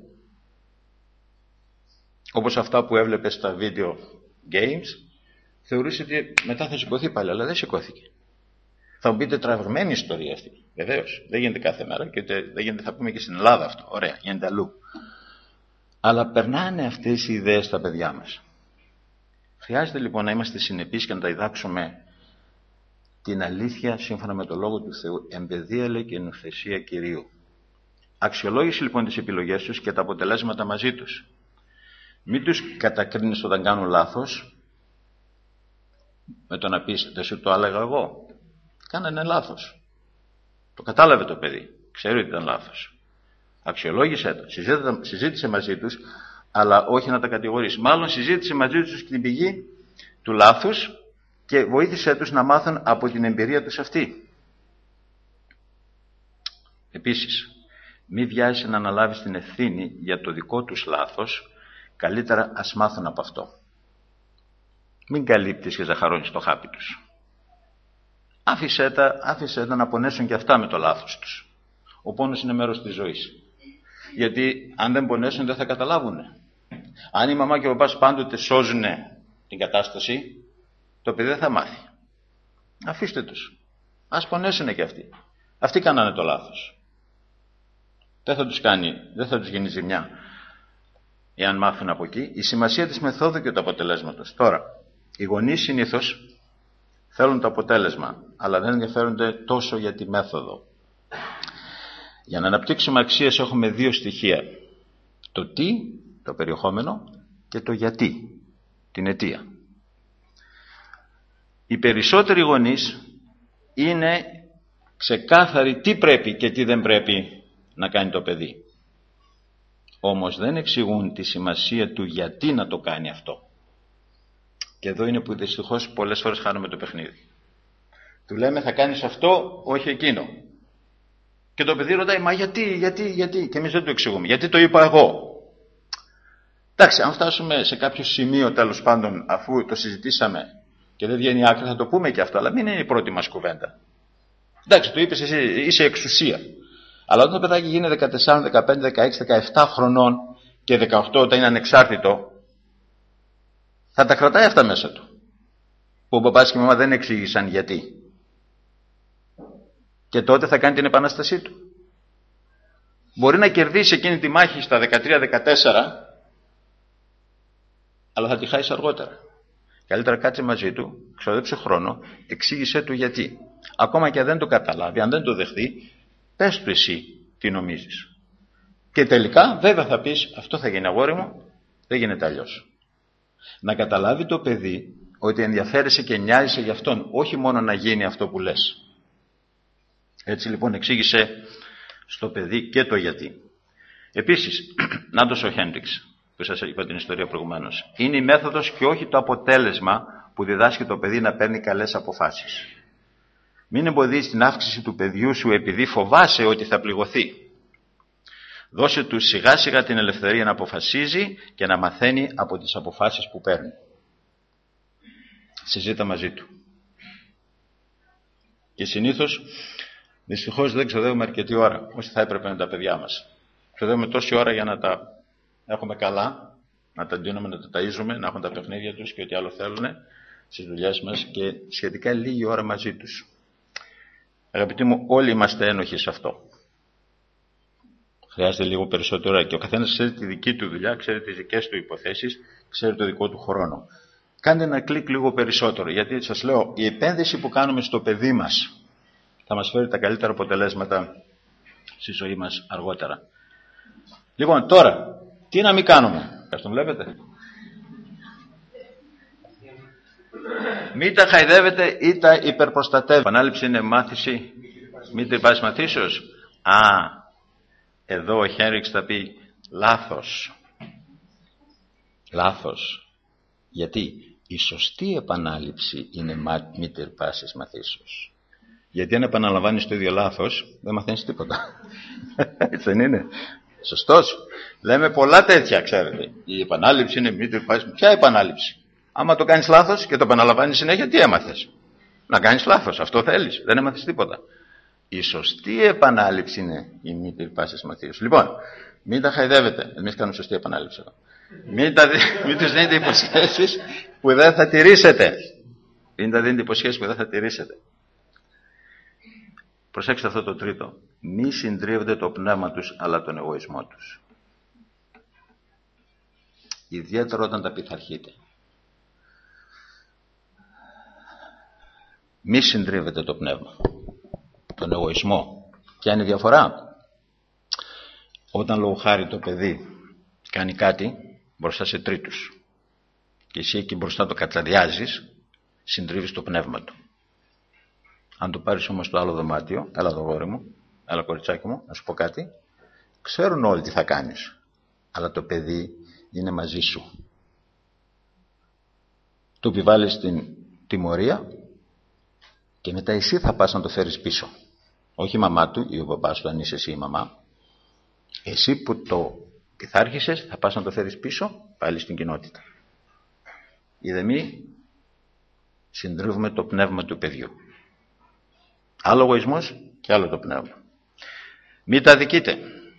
όπως αυτά που έβλεπε στα video games, θεωρούσε ότι μετά θα σηκωθεί πάλι, αλλά δεν σηκώθηκε. Θα μου πείτε τραβηγμένη ιστορία αυτή. Βεβαίως, δεν γίνεται κάθε μέρα και δεν γίνεται, θα πούμε και στην Ελλάδα αυτό. Ωραία, γίνεται αλλού. Αλλά περνάνε αυτές οι ιδέες στα παιδιά μας. Χρειάζεται λοιπόν να είμαστε συνεπείς και να τα διδάξουμε την αλήθεια σύμφωνα με το Λόγο του Θεού. Εμπεδία, λέει, και νουθεσία Κυρίου. Αξιολόγηση λοιπόν τις επιλογές τους και τα αποτελέσματα μαζί τους. Μην τους κατακρίνεις όταν κάνουν λάθος με το να πεις δεν σου το έλεγα εγώ. Κάνανε λάθος. Το κατάλαβε το παιδί. Ξέρει ότι ήταν λάθος. Αξιολόγησέ το. Συζήτησε μαζί τους, αλλά όχι να τα κατηγορείς. Μάλλον συζήτησε μαζί τους την πηγή του λάθους και βοήθησε τους να μάθουν από την εμπειρία τους αυτή. Επίσης, μη βιάζεσαι να αναλάβεις την ευθύνη για το δικό τους λάθος. Καλύτερα ας μάθουν από αυτό. Μην καλύπτεις και ζαχαρώνεις το χάπι τους. Άφησέ τα, άφησέ τα να πονέσουν και αυτά με το λάθος τους. Ο πόνος είναι μέρος της ζωής. Γιατί αν δεν πονέσουν δεν θα καταλάβουν. Αν η μαμά και ο παπάς πάντοτε σώζουν την κατάσταση, το παιδί δεν θα μάθει. Αφήστε τους. Ας πονέσουν και αυτοί. Αυτοί κάνανε το λάθος. Δεν θα τους κάνει, δεν θα τους γίνει ζημιά εάν μάθουν από εκεί. Η σημασία της μεθόδου και του αποτελέσματος. Τώρα, οι γονείς συνήθως θέλουν το αποτέλεσμα, αλλά δεν ενδιαφέρονται τόσο για τη μέθοδο. Για να αναπτύξουμε αξίες έχουμε δύο στοιχεία. Το τι, το περιεχόμενο, και το γιατί, την αιτία. Οι περισσότεροι γονείς είναι ξεκάθαροι τι πρέπει και τι δεν πρέπει να κάνει το παιδί. Όμως δεν εξηγούν τη σημασία του γιατί να το κάνει αυτό. Και εδώ είναι που δυστυχώς πολλές φορές χάνουμε το παιχνίδι. Του λέμε θα κάνεις αυτό, όχι εκείνο. Και το παιδί ρωτάει, μα γιατί, γιατί, γιατί. Και εμείς δεν το εξηγούμε. Γιατί το είπα εγώ. Εντάξει, αν φτάσουμε σε κάποιο σημείο τέλος πάντων, αφού το συζητήσαμε και δεν βγαίνει άκρη, θα το πούμε και αυτό, αλλά μην είναι η πρώτη μας κουβέντα. Εντάξει, το είπες εσύ, είσαι εξουσία. Αλλά όταν το παιδάκι γίνει δεκατέσσερα, δεκαπέντε, δεκαέξι, δεκαεπτά χρονών και δεκαοκτώ όταν είναι ανεξάρτητο, θα τα κρατάει αυτά μέσα του. Που ο μπαμπάς και η μαμά δεν εξήγησαν γιατί. Και τότε θα κάνει την επανάστασή του. Μπορεί να κερδίσει εκείνη τη μάχη στα δεκατρία δεκατέσσερα, αλλά θα τη χάσει αργότερα. Καλύτερα κάτσε μαζί του, ξοδέψε χρόνο, εξήγησέ του γιατί. Ακόμα και αν δεν το καταλάβει, αν δεν το δεχθεί, πες του εσύ τι νομίζεις. Και τελικά βέβαια θα πεις, αυτό θα γίνει αγόρι μου, δεν γίνεται αλλιώς. Να καταλάβει το παιδί ότι ενδιαφέρεσαι και νοιάζεσαι για αυτόν, όχι μόνο να γίνει αυτό που λες. Έτσι λοιπόν εξήγησε στο παιδί και το γιατί. Επίσης, νάτος ο Χέντριξ, που σας είπα την ιστορία προηγουμένως, είναι η μέθοδος και όχι το αποτέλεσμα που διδάσκει το παιδί να παίρνει καλές αποφάσεις. Μην εμποδίσεις την αύξηση του παιδιού σου επειδή φοβάσαι ότι θα πληγωθεί. Δώσε του σιγά σιγά την ελευθερία να αποφασίζει και να μαθαίνει από τις αποφάσεις που παίρνει. Συζήτα μαζί του. Και συνήθως, δυστυχώς δεν ξοδεύουμε αρκετή ώρα, όσο θα έπρεπε με τα παιδιά μας. Ξοδεύουμε τόση ώρα για να τα έχουμε καλά, να τα ντύνουμε, να τα ταΐζουμε, να έχουν τα παιχνίδια τους και ό,τι άλλο θέλουν στις δουλειές μας και σχετικά λίγη ώρα μαζί τους. Αγαπητοί μου, όλοι είμαστε ένοχοι σε αυτό. Χρειάζεται λίγο περισσότερο ώρα και ο καθένας ξέρει τη δική του δουλειά, ξέρει τις δικές του υποθέσεις, ξέρει το δικό του χρόνο. Κάντε ένα κλικ λίγο περισσότερο, γιατί σας λέω, η επένδυση που κάνουμε στο παιδί μας θα μας φέρει τα καλύτερα αποτελέσματα στη ζωή μας αργότερα. Λοιπόν, τώρα, τι να μην κάνουμε. Ας τον βλέπετε. Μην τα χαϊδεύετε ή τα υπερπροστατεύετε. Επανάληψη είναι μάθηση, μην τρυπάς μαθήσεως. Α, εδώ ο Χένριξ θα πει λάθος. Λάθος. Γιατί η σωστή επανάληψη είναι μη τρυπάσεις μαθήσεως. Γιατί αν επαναλαμβάνεις το ίδιο λάθος, δεν μαθαίνεις τίποτα. Έτσι δεν είναι. Σωστός. Λέμε πολλά τέτοια, ξέρετε. Η επανάληψη είναι μη τυρπάσιμη. Ποια επανάληψη? Άμα το κάνεις λάθος και το επαναλαμβάνεις συνέχεια, τι έμαθες? Να κάνεις λάθος. Αυτό θέλεις. Δεν έμαθες τίποτα. Η σωστή επανάληψη είναι η μη τυρπάσιμη μαθήωση. Λοιπόν, μην τα χαϊδεύετε. Εμείς κάνουμε σωστή επανάληψη εδώ. Μην, τα, μην τους δίνετε υποσχέσεις που δεν θα τηρήσετε. Μην τα δίνετε υποσχέσεις που δεν θα τηρήσετε. Προσέξτε αυτό το τρίτο. Μη συντρίβετε το πνεύμα τους, αλλά τον εγωισμό τους. Ιδιαίτερα όταν τα πειθαρχείτε. Μη συντρίβετε το πνεύμα, τον εγωισμό. Ποια είναι η διαφορά? Όταν λόγω χάρη το παιδί κάνει κάτι μπροστά σε τρίτους και εσύ εκεί μπροστά το κατσαδιάζεις, συντρίβεις το πνεύμα του. Αν το πάρεις όμως στο άλλο δωμάτιο, έλα το γόρι μου, έλα κοριτσάκι μου, να σου πω κάτι, ξέρουν όλοι τι θα κάνεις, αλλά το παιδί είναι μαζί σου. Του επιβάλλεις την τιμωρία και μετά εσύ θα πας να το φέρεις πίσω. Όχι η μαμά του ή ο παπάς του, αν είσαι εσύ η μαμά. Εσύ που το πειθάρχησες θα πας να το φέρεις πίσω πάλι στην κοινότητα. Είδε μη συντρίβουμε το πνεύμα του παιδιού. Άλλο εγωισμός και άλλο το πνεύμα. Μην τα αδικείτε.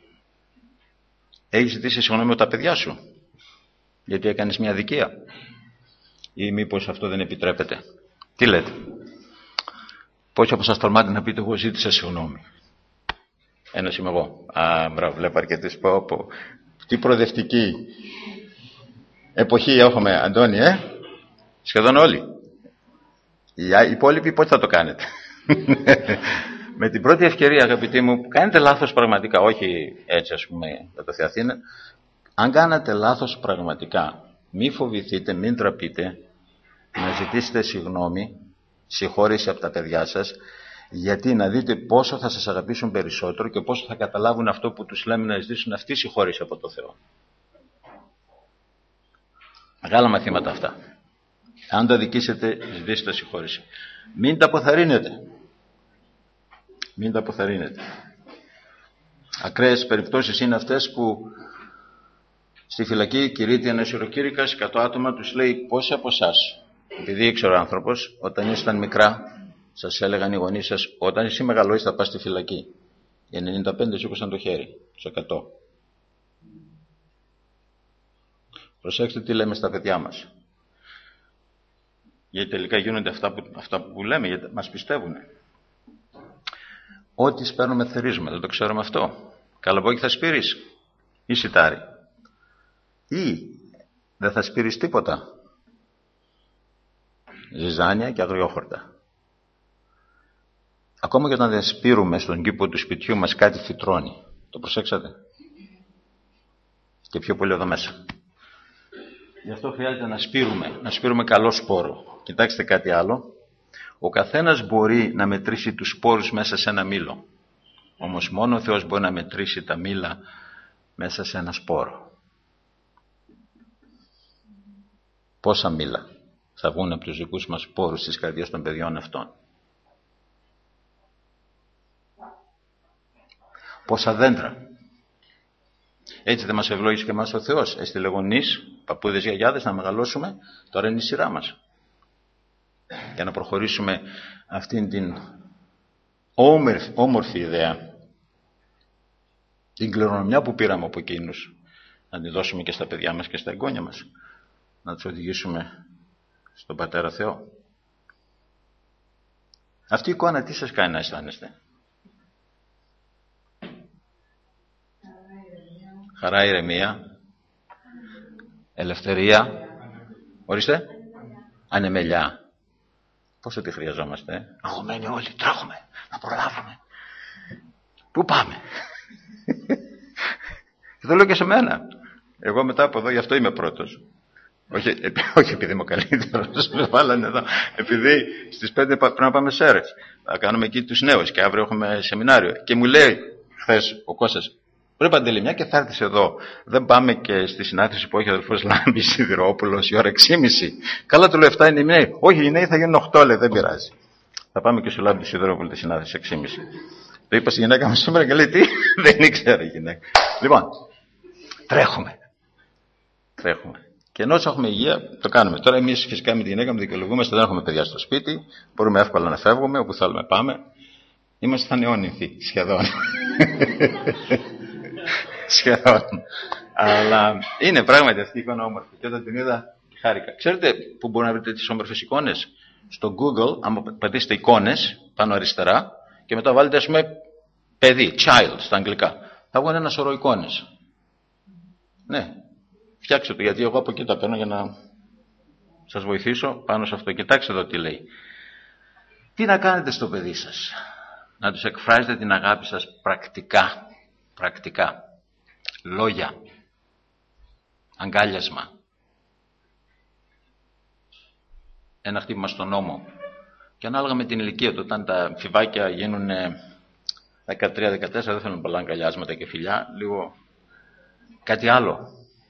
Έχεις ζητήσει συγγνώμη από τα παιδιά σου γιατί έκανες μια αδικία ή μήπως αυτό δεν επιτρέπεται? Τι λέτε? Πόσοι από σας τολμάτε να πείτε εγώ ζήτησα συγγνώμη? Ένας είμαι εγώ. Α, μπράβο, βλέπω αρκετές. Πω, πω. Τι προοδευτική εποχή έχουμε, Αντώνη, ε? Σχεδόν όλοι. Οι υπόλοιποι πότε θα το κάνετε? Με την πρώτη ευκαιρία, αγαπητοί μου, που κάνετε λάθος πραγματικά, όχι έτσι ας πούμε για το Θεαθήνα, αν κάνατε λάθος πραγματικά, μη φοβηθείτε, μην τραπείτε, να ζητήσετε συγγνώμη, συγχώρεση από τα παιδιά σας, γιατί να δείτε πόσο θα σας αγαπήσουν περισσότερο και πόσο θα καταλάβουν αυτό που τους λέμε να ζητήσουν αυτή συγχώρεση από το Θεό. Μεγάλα μαθήματα αυτά. Αν το αδικήσετε, ζητήστε συγχώρεση. Μην τα αποθαρρύνετε. Μην τα αποθαρρύνετε. Ακραίες περιπτώσεις είναι αυτές που στη φυλακή κηρύττει ένας ιεροκήρυκας, εκατό άτομα, τους λέει πόσοι από εσάς, επειδή ήξερε ο άνθρωπος, όταν ήσταν μικρά, σας έλεγαν οι γονείς σας, όταν εσύ μεγαλώσεις θα πας στη φυλακή. Οι ενενήντα πέντε σήκωσαν το χέρι, στους εκατό. Προσέξτε τι λέμε στα παιδιά μας. Γιατί τελικά γίνονται αυτά που, αυτά που λέμε, γιατί μας πιστεύουν. Ό,τι σπέρνουμε θερίζουμε, δεν το ξέρουμε αυτό? Καλαμπόκι θα σπείρεις ή σιτάρι? Ή δεν θα σπείρεις τίποτα? Ζυζάνια και αγριόχορτα. Ακόμα και όταν δεν σπείρουμε στον κήπο του σπιτιού μας κάτι φυτρώνει. Το προσέξατε? Και πιο πολύ εδώ μέσα. Γι' αυτό χρειάζεται να σπείρουμε, να σπείρουμε καλό σπόρο. Κοιτάξτε κάτι άλλο. Ο καθένας μπορεί να μετρήσει τους σπόρους μέσα σε ένα μήλο. Όμως μόνο ο Θεός μπορεί να μετρήσει τα μήλα μέσα σε ένα σπόρο. Πόσα μήλα θα βγουν από τους δικούς μας σπόρους στις καρδιές των παιδιών αυτών? Πόσα δέντρα. Έτσι δεν μας ευλόγησε και εμάς ο Θεός? Έστειλε γονείς, παππούδες, γιαγιάδες να μεγαλώσουμε. Τώρα είναι η σειρά μας. Για να προχωρήσουμε αυτήν την όμορφη, όμορφη ιδέα, την κληρονομιά που πήραμε από εκείνους, να την δώσουμε και στα παιδιά μας και στα εγγόνια μας, να τους οδηγήσουμε στον Πατέρα Θεό. Αυτή η εικόνα τι σας κάνει να αισθάνεστε? Χαρά, ηρεμία, ελευθερία. Ορίστε. Ανεμελιά. Πόσο τη χρειαζόμαστε? Ε? Αγωμένοι όλοι, τρέχουμε, να προλάβουμε. Πού πάμε? Και το λέω και σε μένα. Εγώ μετά από εδώ, γι' αυτό είμαι πρώτος. Όχι, επει, όχι επειδή είμαι ο καλύτερος, με βάλανε εδώ. Επειδή στις πέντε πρέπει να πάμε σε έρευνα. Θα κάνουμε εκεί τους νέους και αύριο έχουμε σεμινάριο. Και μου λέει χθες ο Κώστας, ρε Παντελή, μια και θα έρθεις εδώ, δεν πάμε και στη συνάθρηση που έχει ο αδελφός Λάμπης Σιδηρόπουλος η ώρα έξι και μισή? Καλά, του λέω εφτά είναι οι νέοι. Όχι, οι νέοι θα γίνουν οκτώ, λέει, δεν πειράζει. Θα πάμε και στο Λάμπη Σιδηρόπουλο τη συνάθρηση έξι και μισή. Το είπα στη γυναίκα μου σήμερα και λέει τι, δεν ήξερα η γυναίκα. Λοιπόν, τρέχουμε. Τρέχουμε. Και ενώ έχουμε υγεία, το κάνουμε. Τώρα εμείς φυσικά με τη γυναίκα μου δικαιολογούμαστε, δεν έχουμε παιδιά στο σπίτι, μπορούμε εύκολα να φεύγουμε, όπου θέλουμε πάμε. Είμαστε θα νεόνυμφοι, σχεδόν. Σχεδόν. Αλλά είναι πράγματι αυτή η εικόνα όμορφη. Και όταν την είδα, χάρηκα. Ξέρετε που μπορείτε να βρείτε τις όμορφες εικόνες? Στο Google, άμα πατήσετε εικόνες πάνω αριστερά και μετά βάλετε, ας πούμε, παιδί, child στα αγγλικά, θα βγουν ένα σωρό εικόνες. Ναι, φτιάξτε το, γιατί εγώ από εκεί τα παίρνω για να σας βοηθήσω πάνω σε αυτό. Κοιτάξτε εδώ τι λέει. Τι να κάνετε στο παιδί σας? Να τους εκφράζετε την αγάπη σας πρακτικά. Πρακτικά. Λόγια. Αγκάλιασμα. Ένα χτύπημα στον ώμο. Και ανάλογα με την ηλικία του, όταν τα φιβάκια γίνουν δεκατρία δεκατέσσερα, δεν θέλουν πολλά αγκαλιάσματα και φιλιά, λίγο κάτι άλλο.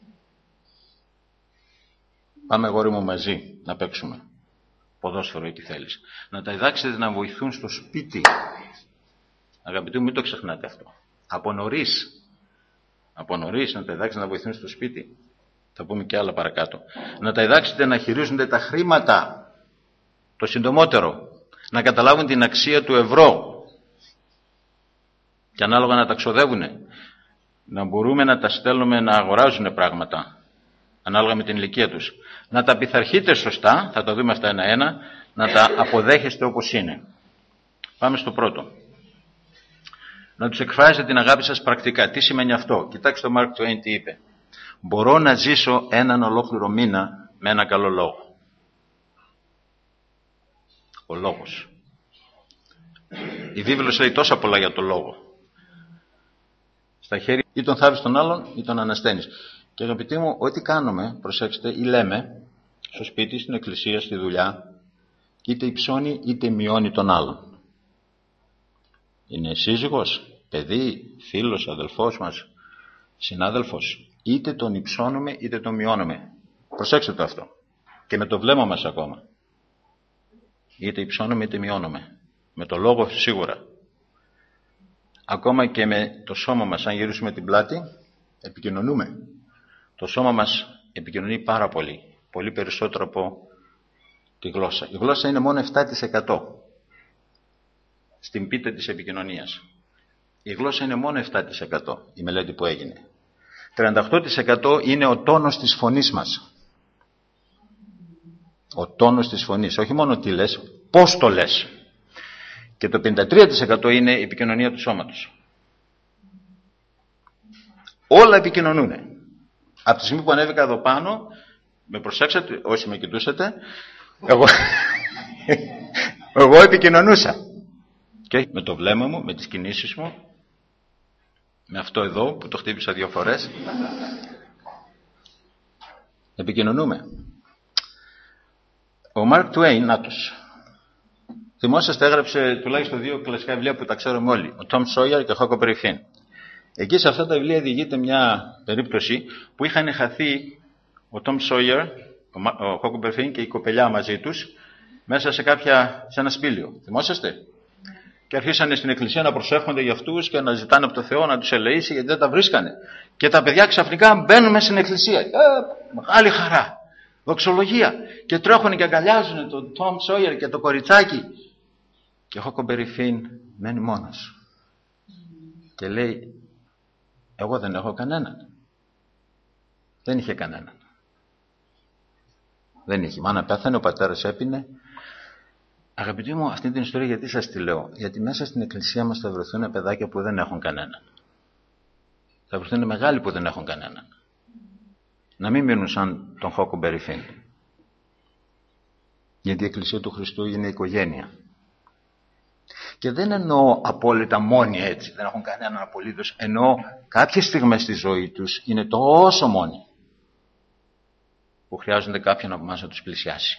Πάμε, αγόρι μου, μαζί να παίξουμε ποδόσφαιρο ή τι θέλεις. Να τα διδάξετε να βοηθούν στο σπίτι. Αγαπητοί μου, μην το ξεχνάτε αυτό. Από νωρίς. Από νωρίς να τα διδάξετε να βοηθούν στο σπίτι. Θα πούμε και άλλα παρακάτω. Να τα διδάξετε να χειρίζονται τα χρήματα. Το συντομότερο. Να καταλάβουν την αξία του ευρώ. Και ανάλογα να τα ξοδεύουν. Να μπορούμε να τα στέλνουμε να αγοράζουν πράγματα. Ανάλογα με την ηλικία τους. Να τα πειθαρχείτε σωστά. Θα τα δούμε αυτά ένα-ένα. Να τα αποδέχεστε όπως είναι. Πάμε στο πρώτο. Να τους εκφράζετε την αγάπη σας πρακτικά. Τι σημαίνει αυτό? Κοιτάξτε το Mark Twain τι είπε. Μπορώ να ζήσω έναν ολόκληρο μήνα με ένα καλό λόγο. Ο λόγος. Η βίβλος λέει τόσα πολλά για το λόγο. Στα χέρια ή τον θάβεις τον άλλον ή τον ανασταίνεις. Και αγαπητοί μου, ό,τι κάνουμε, προσέξτε, ή λέμε στο σπίτι, στην εκκλησία, στη δουλειά, είτε υψώνει είτε μειώνει τον άλλον. Είναι σύζυγος, παιδί, φίλος, αδελφός μας, συνάδελφος. Είτε τον υψώνουμε είτε τον μειώνουμε. Προσέξτε το αυτό. Και με το βλέμμα μας ακόμα. Είτε υψώνουμε είτε μειώνουμε. Με το λόγο σίγουρα. Ακόμα και με το σώμα μας, αν γυρίσουμε την πλάτη, επικοινωνούμε. Το σώμα μας επικοινωνεί πάρα πολύ. Πολύ περισσότερο από τη γλώσσα. Η γλώσσα είναι μόνο επτά τοις εκατό. Στην πίτα της επικοινωνίας. Η γλώσσα είναι μόνο επτά τοις εκατό, η μελέτη που έγινε. τριάντα οκτώ τοις εκατό είναι ο τόνος της φωνής μας. Ο τόνος της φωνής. Όχι μόνο τι λες, πώς το λες. Και το πενήντα τρία τοις εκατό είναι η επικοινωνία του σώματος. Όλα επικοινωνούν. Από τη στιγμή που ανέβηκα εδώ πάνω, με προσέξατε, όσοι με κοιτούσατε, εγώ, εγώ επικοινωνούσα. Και με το βλέμμα μου, με τις κινήσεις μου, με αυτό εδώ που το χτύπησα δύο φορές, επικοινωνούμε. Ο Mark Twain, νάτος, θυμόσαστε, έγραψε τουλάχιστον δύο κλασικά βιβλία που τα ξέρουμε όλοι, ο Tom Sawyer και ο Huckleberry Finn. Εκεί σε αυτά τα βιβλία διηγείται μια περίπτωση που είχαν χαθεί ο Tom Sawyer, ο Huckleberry Finn και η κοπελιά μαζί τους μέσα σε, κάποια, σε ένα σπήλαιο. Θυμόσαστε? Και αρχίσανε στην εκκλησία να προσεύχονται για αυτούς και να ζητάνε από το Θεό να τους ελεήσει, γιατί δεν τα βρίσκανε. Και τα παιδιά ξαφνικά μπαίνουν μέσα στην εκκλησία. Ε, μεγάλη χαρά. Δοξολογία. Και τρέχουν και αγκαλιάζουν τον Tom Sawyer και το κοριτσάκι. Και ο Huckleberry Finn μένει μόνος. Και λέει, εγώ δεν έχω κανέναν. Δεν είχε κανέναν. Δεν είχε. Η μάνα πέθανε, ο πατέρας έπινε. Αγαπητοί μου, αυτή την ιστορία γιατί σας τη λέω? Γιατί μέσα στην εκκλησία μας θα βρεθούν παιδάκια που δεν έχουν κανέναν. Θα βρεθούν μεγάλοι που δεν έχουν κανέναν. Να μην μείνουν σαν τον Huckleberry Finn. Γιατί η εκκλησία του Χριστού είναι οικογένεια. Και δεν εννοώ απόλυτα μόνοι έτσι, δεν έχουν κανέναν απολύτως. Εννοώ κάποιες στιγμές στη ζωή τους είναι τόσο μόνοι που χρειάζονται κάποιον από εμάς να τους πλησιάσει.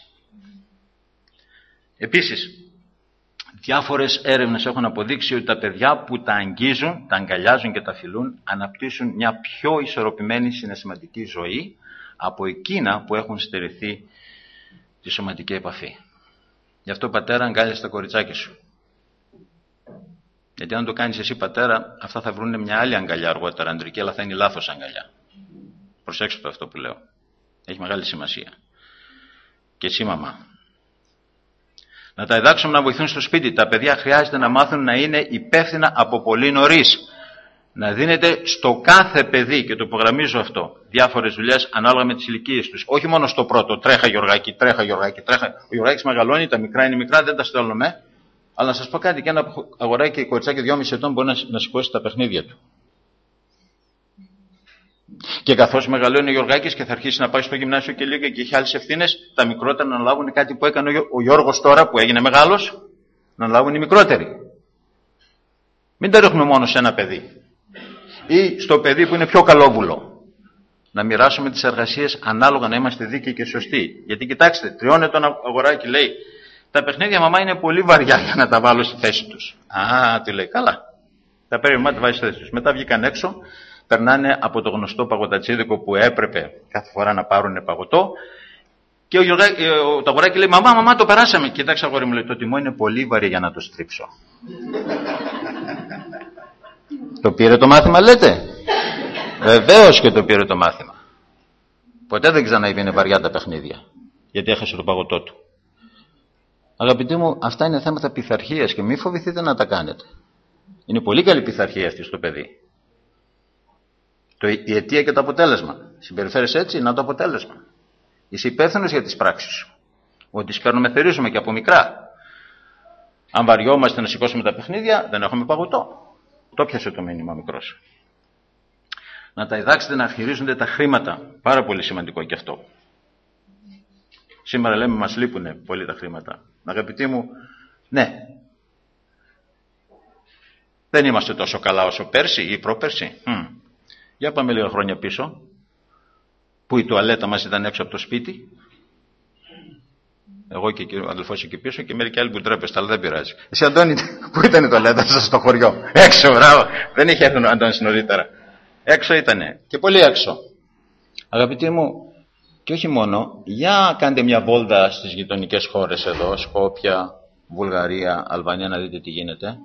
Επίσης, διάφορες έρευνες έχουν αποδείξει ότι τα παιδιά που τα αγγίζουν, τα αγκαλιάζουν και τα φιλούν, αναπτύσσουν μια πιο ισορροπημένη συναισθηματική ζωή από εκείνα που έχουν στερηθεί τη σωματική επαφή. Γι' αυτό, πατέρα, αγκάλιασε τα κοριτσάκι σου. Γιατί αν το κάνεις εσύ πατέρα, αυτά θα βρουν μια άλλη αγκαλιά αργότερα αντρική, αλλά θα είναι λάθος αγκαλιά. Προσέξτε το αυτό που λέω. Έχει μεγάλη σημασία. Και εσύ μαμά. Να τα διδάξουμε να βοηθούν στο σπίτι. Τα παιδιά χρειάζεται να μάθουν να είναι υπεύθυνα από πολύ νωρίς. Να δίνεται στο κάθε παιδί, και το υπογραμμίζω αυτό, διάφορες δουλειές ανάλογα με τις ηλικίες τους. Όχι μόνο στο πρώτο, τρέχα Γιωργάκη, τρέχα Γιωργάκη, τρέχα. Ο Γιωργάκης μεγαλώνει, τα μικρά είναι μικρά, δεν τα στέλνουμε. Αλλά να σας πω κάτι, και ένα αγοράκι και κοριτσάκι δυόμισι ετών μπορεί να σηκώσει τα παιχνίδια του. Και καθώς μεγαλώνει ο Γιωργάκης και θα αρχίσει να πάει στο γυμνάσιο και λίγο και έχει άλλες ευθύνες, τα μικρότερα να αναλάβουν κάτι που έκανε ο Γιώργος τώρα που έγινε μεγάλος, να αναλάβουν οι μικρότεροι. Μην τα ρίχνουμε μόνο σε ένα παιδί. Ή στο παιδί που είναι πιο καλόβουλο. Να μοιράσουμε τις εργασίες ανάλογα, να είμαστε δίκαιοι και σωστοί. Γιατί κοιτάξτε, τριών ετών αγοράκι λέει, τα παιχνίδια μαμά είναι πολύ βαριά για να τα βάλω στη θέση τους. Α, του λέει, καλά. Τα παίρνει μάτι, βάζει στη θέση τους. Μετά βγήκαν έξω, περνάνε από το γνωστό παγωτατσίδικο που έπρεπε κάθε φορά να πάρουν παγωτό. Και ο Γιωργά, το αγοράκι λέει, μαμά, μαμά, το περάσαμε. Κοιτάξτε, αγόρι μου, λέει, το τιμό είναι πολύ βαρύ για να το στρίψω. Το πήρε το μάθημα, λέτε? Βεβαίως και το πήρε το μάθημα. Ποτέ δεν ξαναείπαινε βαριά τα παιχνίδια, γιατί έχασε το παγωτό του. Αγαπητοί μου, αυτά είναι θέματα πειθαρχίας και μην φοβηθείτε να τα κάνετε. Είναι πολύ καλή πειθαρχία αυτή στο παιδί. Το, η αιτία και το αποτέλεσμα. Συμπεριφέρεσαι έτσι, να το αποτέλεσμα. Είσαι υπεύθυνος για τις πράξεις σου. Ότι σκαρνομεθερίζουμε και από μικρά. Αν βαριόμαστε να σηκώσουμε τα παιχνίδια, δεν έχουμε παγωτό. Το πιάσε το μήνυμα μικρός. Να τα διδάξετε να χειρίζονται τα χρήματα. Πάρα πολύ σημαντικό και αυτό. Σήμερα λέμε μας λείπουν πολύ τα χρήματα. Αγαπητοί μου, ναι. Δεν είμαστε τόσο καλά όσο πέρσι ή πρόπερσι. Hm. Για πάμε λίγα χρόνια πίσω. Που η τουαλέτα μας ήταν έξω από το σπίτι. Εγώ και ο αδελφός εκεί πίσω και μερικοί άλλοι που τρέπεστε, αλλά δεν πειράζει. Εσύ, Αντώνη, πού ήταν η τουαλέτα σας στο χωριό? Έξω, μπράβο. Δεν είχε έρθει ο Αντώνης νωρίτερα. Έξω ήτανε. Και πολύ έξω. Αγαπητοί μου, και όχι μόνο, για κάντε μια βόλτα στις γειτονικές χώρες εδώ, Σκόπια, Βουλγαρία, Αλβανία, να δείτε τι γίνεται.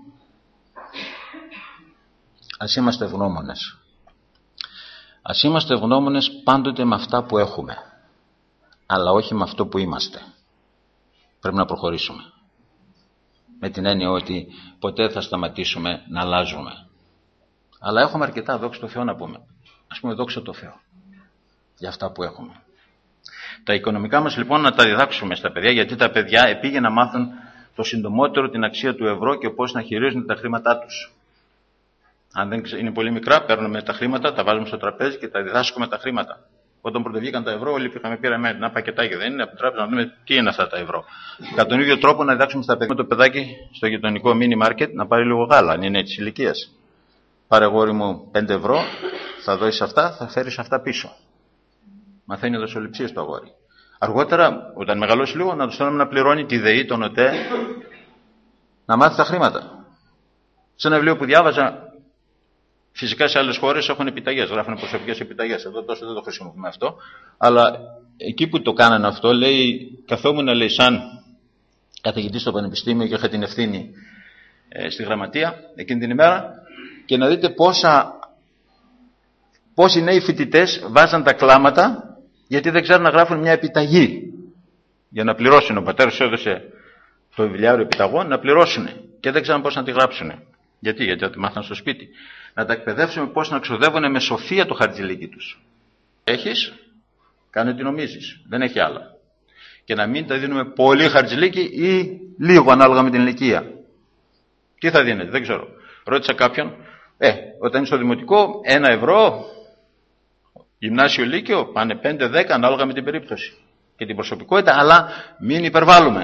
Ας είμαστε ευγνώμονες. Ας είμαστε ευγνώμονες πάντοτε με αυτά που έχουμε, αλλά όχι με αυτό που είμαστε. Πρέπει να προχωρήσουμε. Με την έννοια ότι ποτέ θα σταματήσουμε να αλλάζουμε. Αλλά έχουμε αρκετά, δόξα τω Θεώ, να πούμε. Ας πούμε, δόξα τω Θεώ για αυτά που έχουμε. Τα οικονομικά μας λοιπόν να τα διδάξουμε στα παιδιά, γιατί τα παιδιά επήγαιναν να μάθουν το συντομότερο την αξία του ευρώ και πώς να χειρίζονται τα χρήματά τους. Αν δεν είναι πολύ μικρά, παίρνουμε τα χρήματα, τα βάζουμε στο τραπέζι και τα διδάσκουμε τα χρήματα. Όταν πρωτοβγήκαν τα ευρώ, όλοι πήγαμε, πήραμε ένα πακετάκι, δεν είναι από την τράπεζα, να δούμε τι είναι αυτά τα ευρώ. Κατά τον ίδιο τρόπο να διδάξουμε στα παιδιά, το παιδάκι στο γειτονικό mini market να πάρει λίγο γάλα, αν είναι της ηλικίας. Πάρε, αγόρι μου, πέντε ευρώ, θα δώσεις αυτά, θα φέρεις αυτά πίσω. Μαθαίνει δοσοληψία στο αγόρι. Αργότερα, όταν μεγαλώσει λίγο, να του στέλνουμε να πληρώνει τη ΔΕΗ, τον ΟΤΕ, να μάθει τα χρήματα. Σε ένα βιβλίο που διάβαζα, φυσικά σε άλλες χώρες έχουν επιταγές, γράφουν προσωπικές επιταγές. Εδώ τόσο δεν το χρησιμοποιούμε αυτό. Αλλά εκεί που το κάνανε αυτό, λέει, καθόμουν, λέει, σαν καθηγητής στο Πανεπιστήμιο και είχα την ευθύνη ε, στη γραμματεία εκείνη την ημέρα, και να δείτε πόσα, πόσοι νέοι φοιτητές βάζαν τα κλάματα γιατί δεν ξέρουν να γράφουν μια επιταγή για να πληρώσουν. Ο πατέρας έδωσε το βιβλιάριο επιταγών να πληρώσουν και δεν ξέρουν πώς να τη γράψουν. Γιατί, γιατί τη μάθαν στο σπίτι. Να τα εκπαιδεύσουμε πώς να ξοδεύουν με σοφία το χαρτζηλίκι τους. Έχεις, κάνε ό,τι νομίζεις. Δεν έχει άλλα. Και να μην τα δίνουμε πολύ χαρτζηλίκι ή λίγο ανάλογα με την ηλικία. Τι θα δίνετε, δεν ξέρω. Ρώτησα κάποιον, ε, όταν είναι στο δημοτικό, ένα ευρώ, γυμνάσιο λύκειο, πάνε πέντε δέκα ανάλογα με την περίπτωση και την προσωπικότητα, αλλά μην υπερβάλλουμε.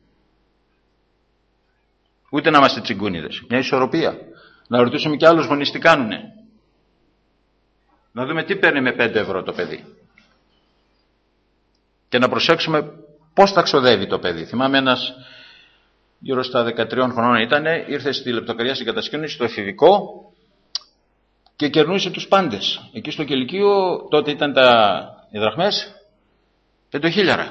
Ούτε να είμαστε τσιγκούνιδες. Μια ισορροπία. Να ρωτήσουμε και άλλους γονείς τι κάνουνε. Να δούμε τι παίρνει με πέντε ευρώ το παιδί. Και να προσέξουμε πώς τα ξοδεύει το παιδί. Θυμάμαι ένας γύρω στα δεκατρία χρονών ήταν, ήρθε στη λεπτοκαριά στην κατασκήνωση, στο εφηβικό και κερνούσε τους πάντες. Εκεί στο κηλικείο τότε ήταν τα οι δραχμές πεντοχίλιαρα.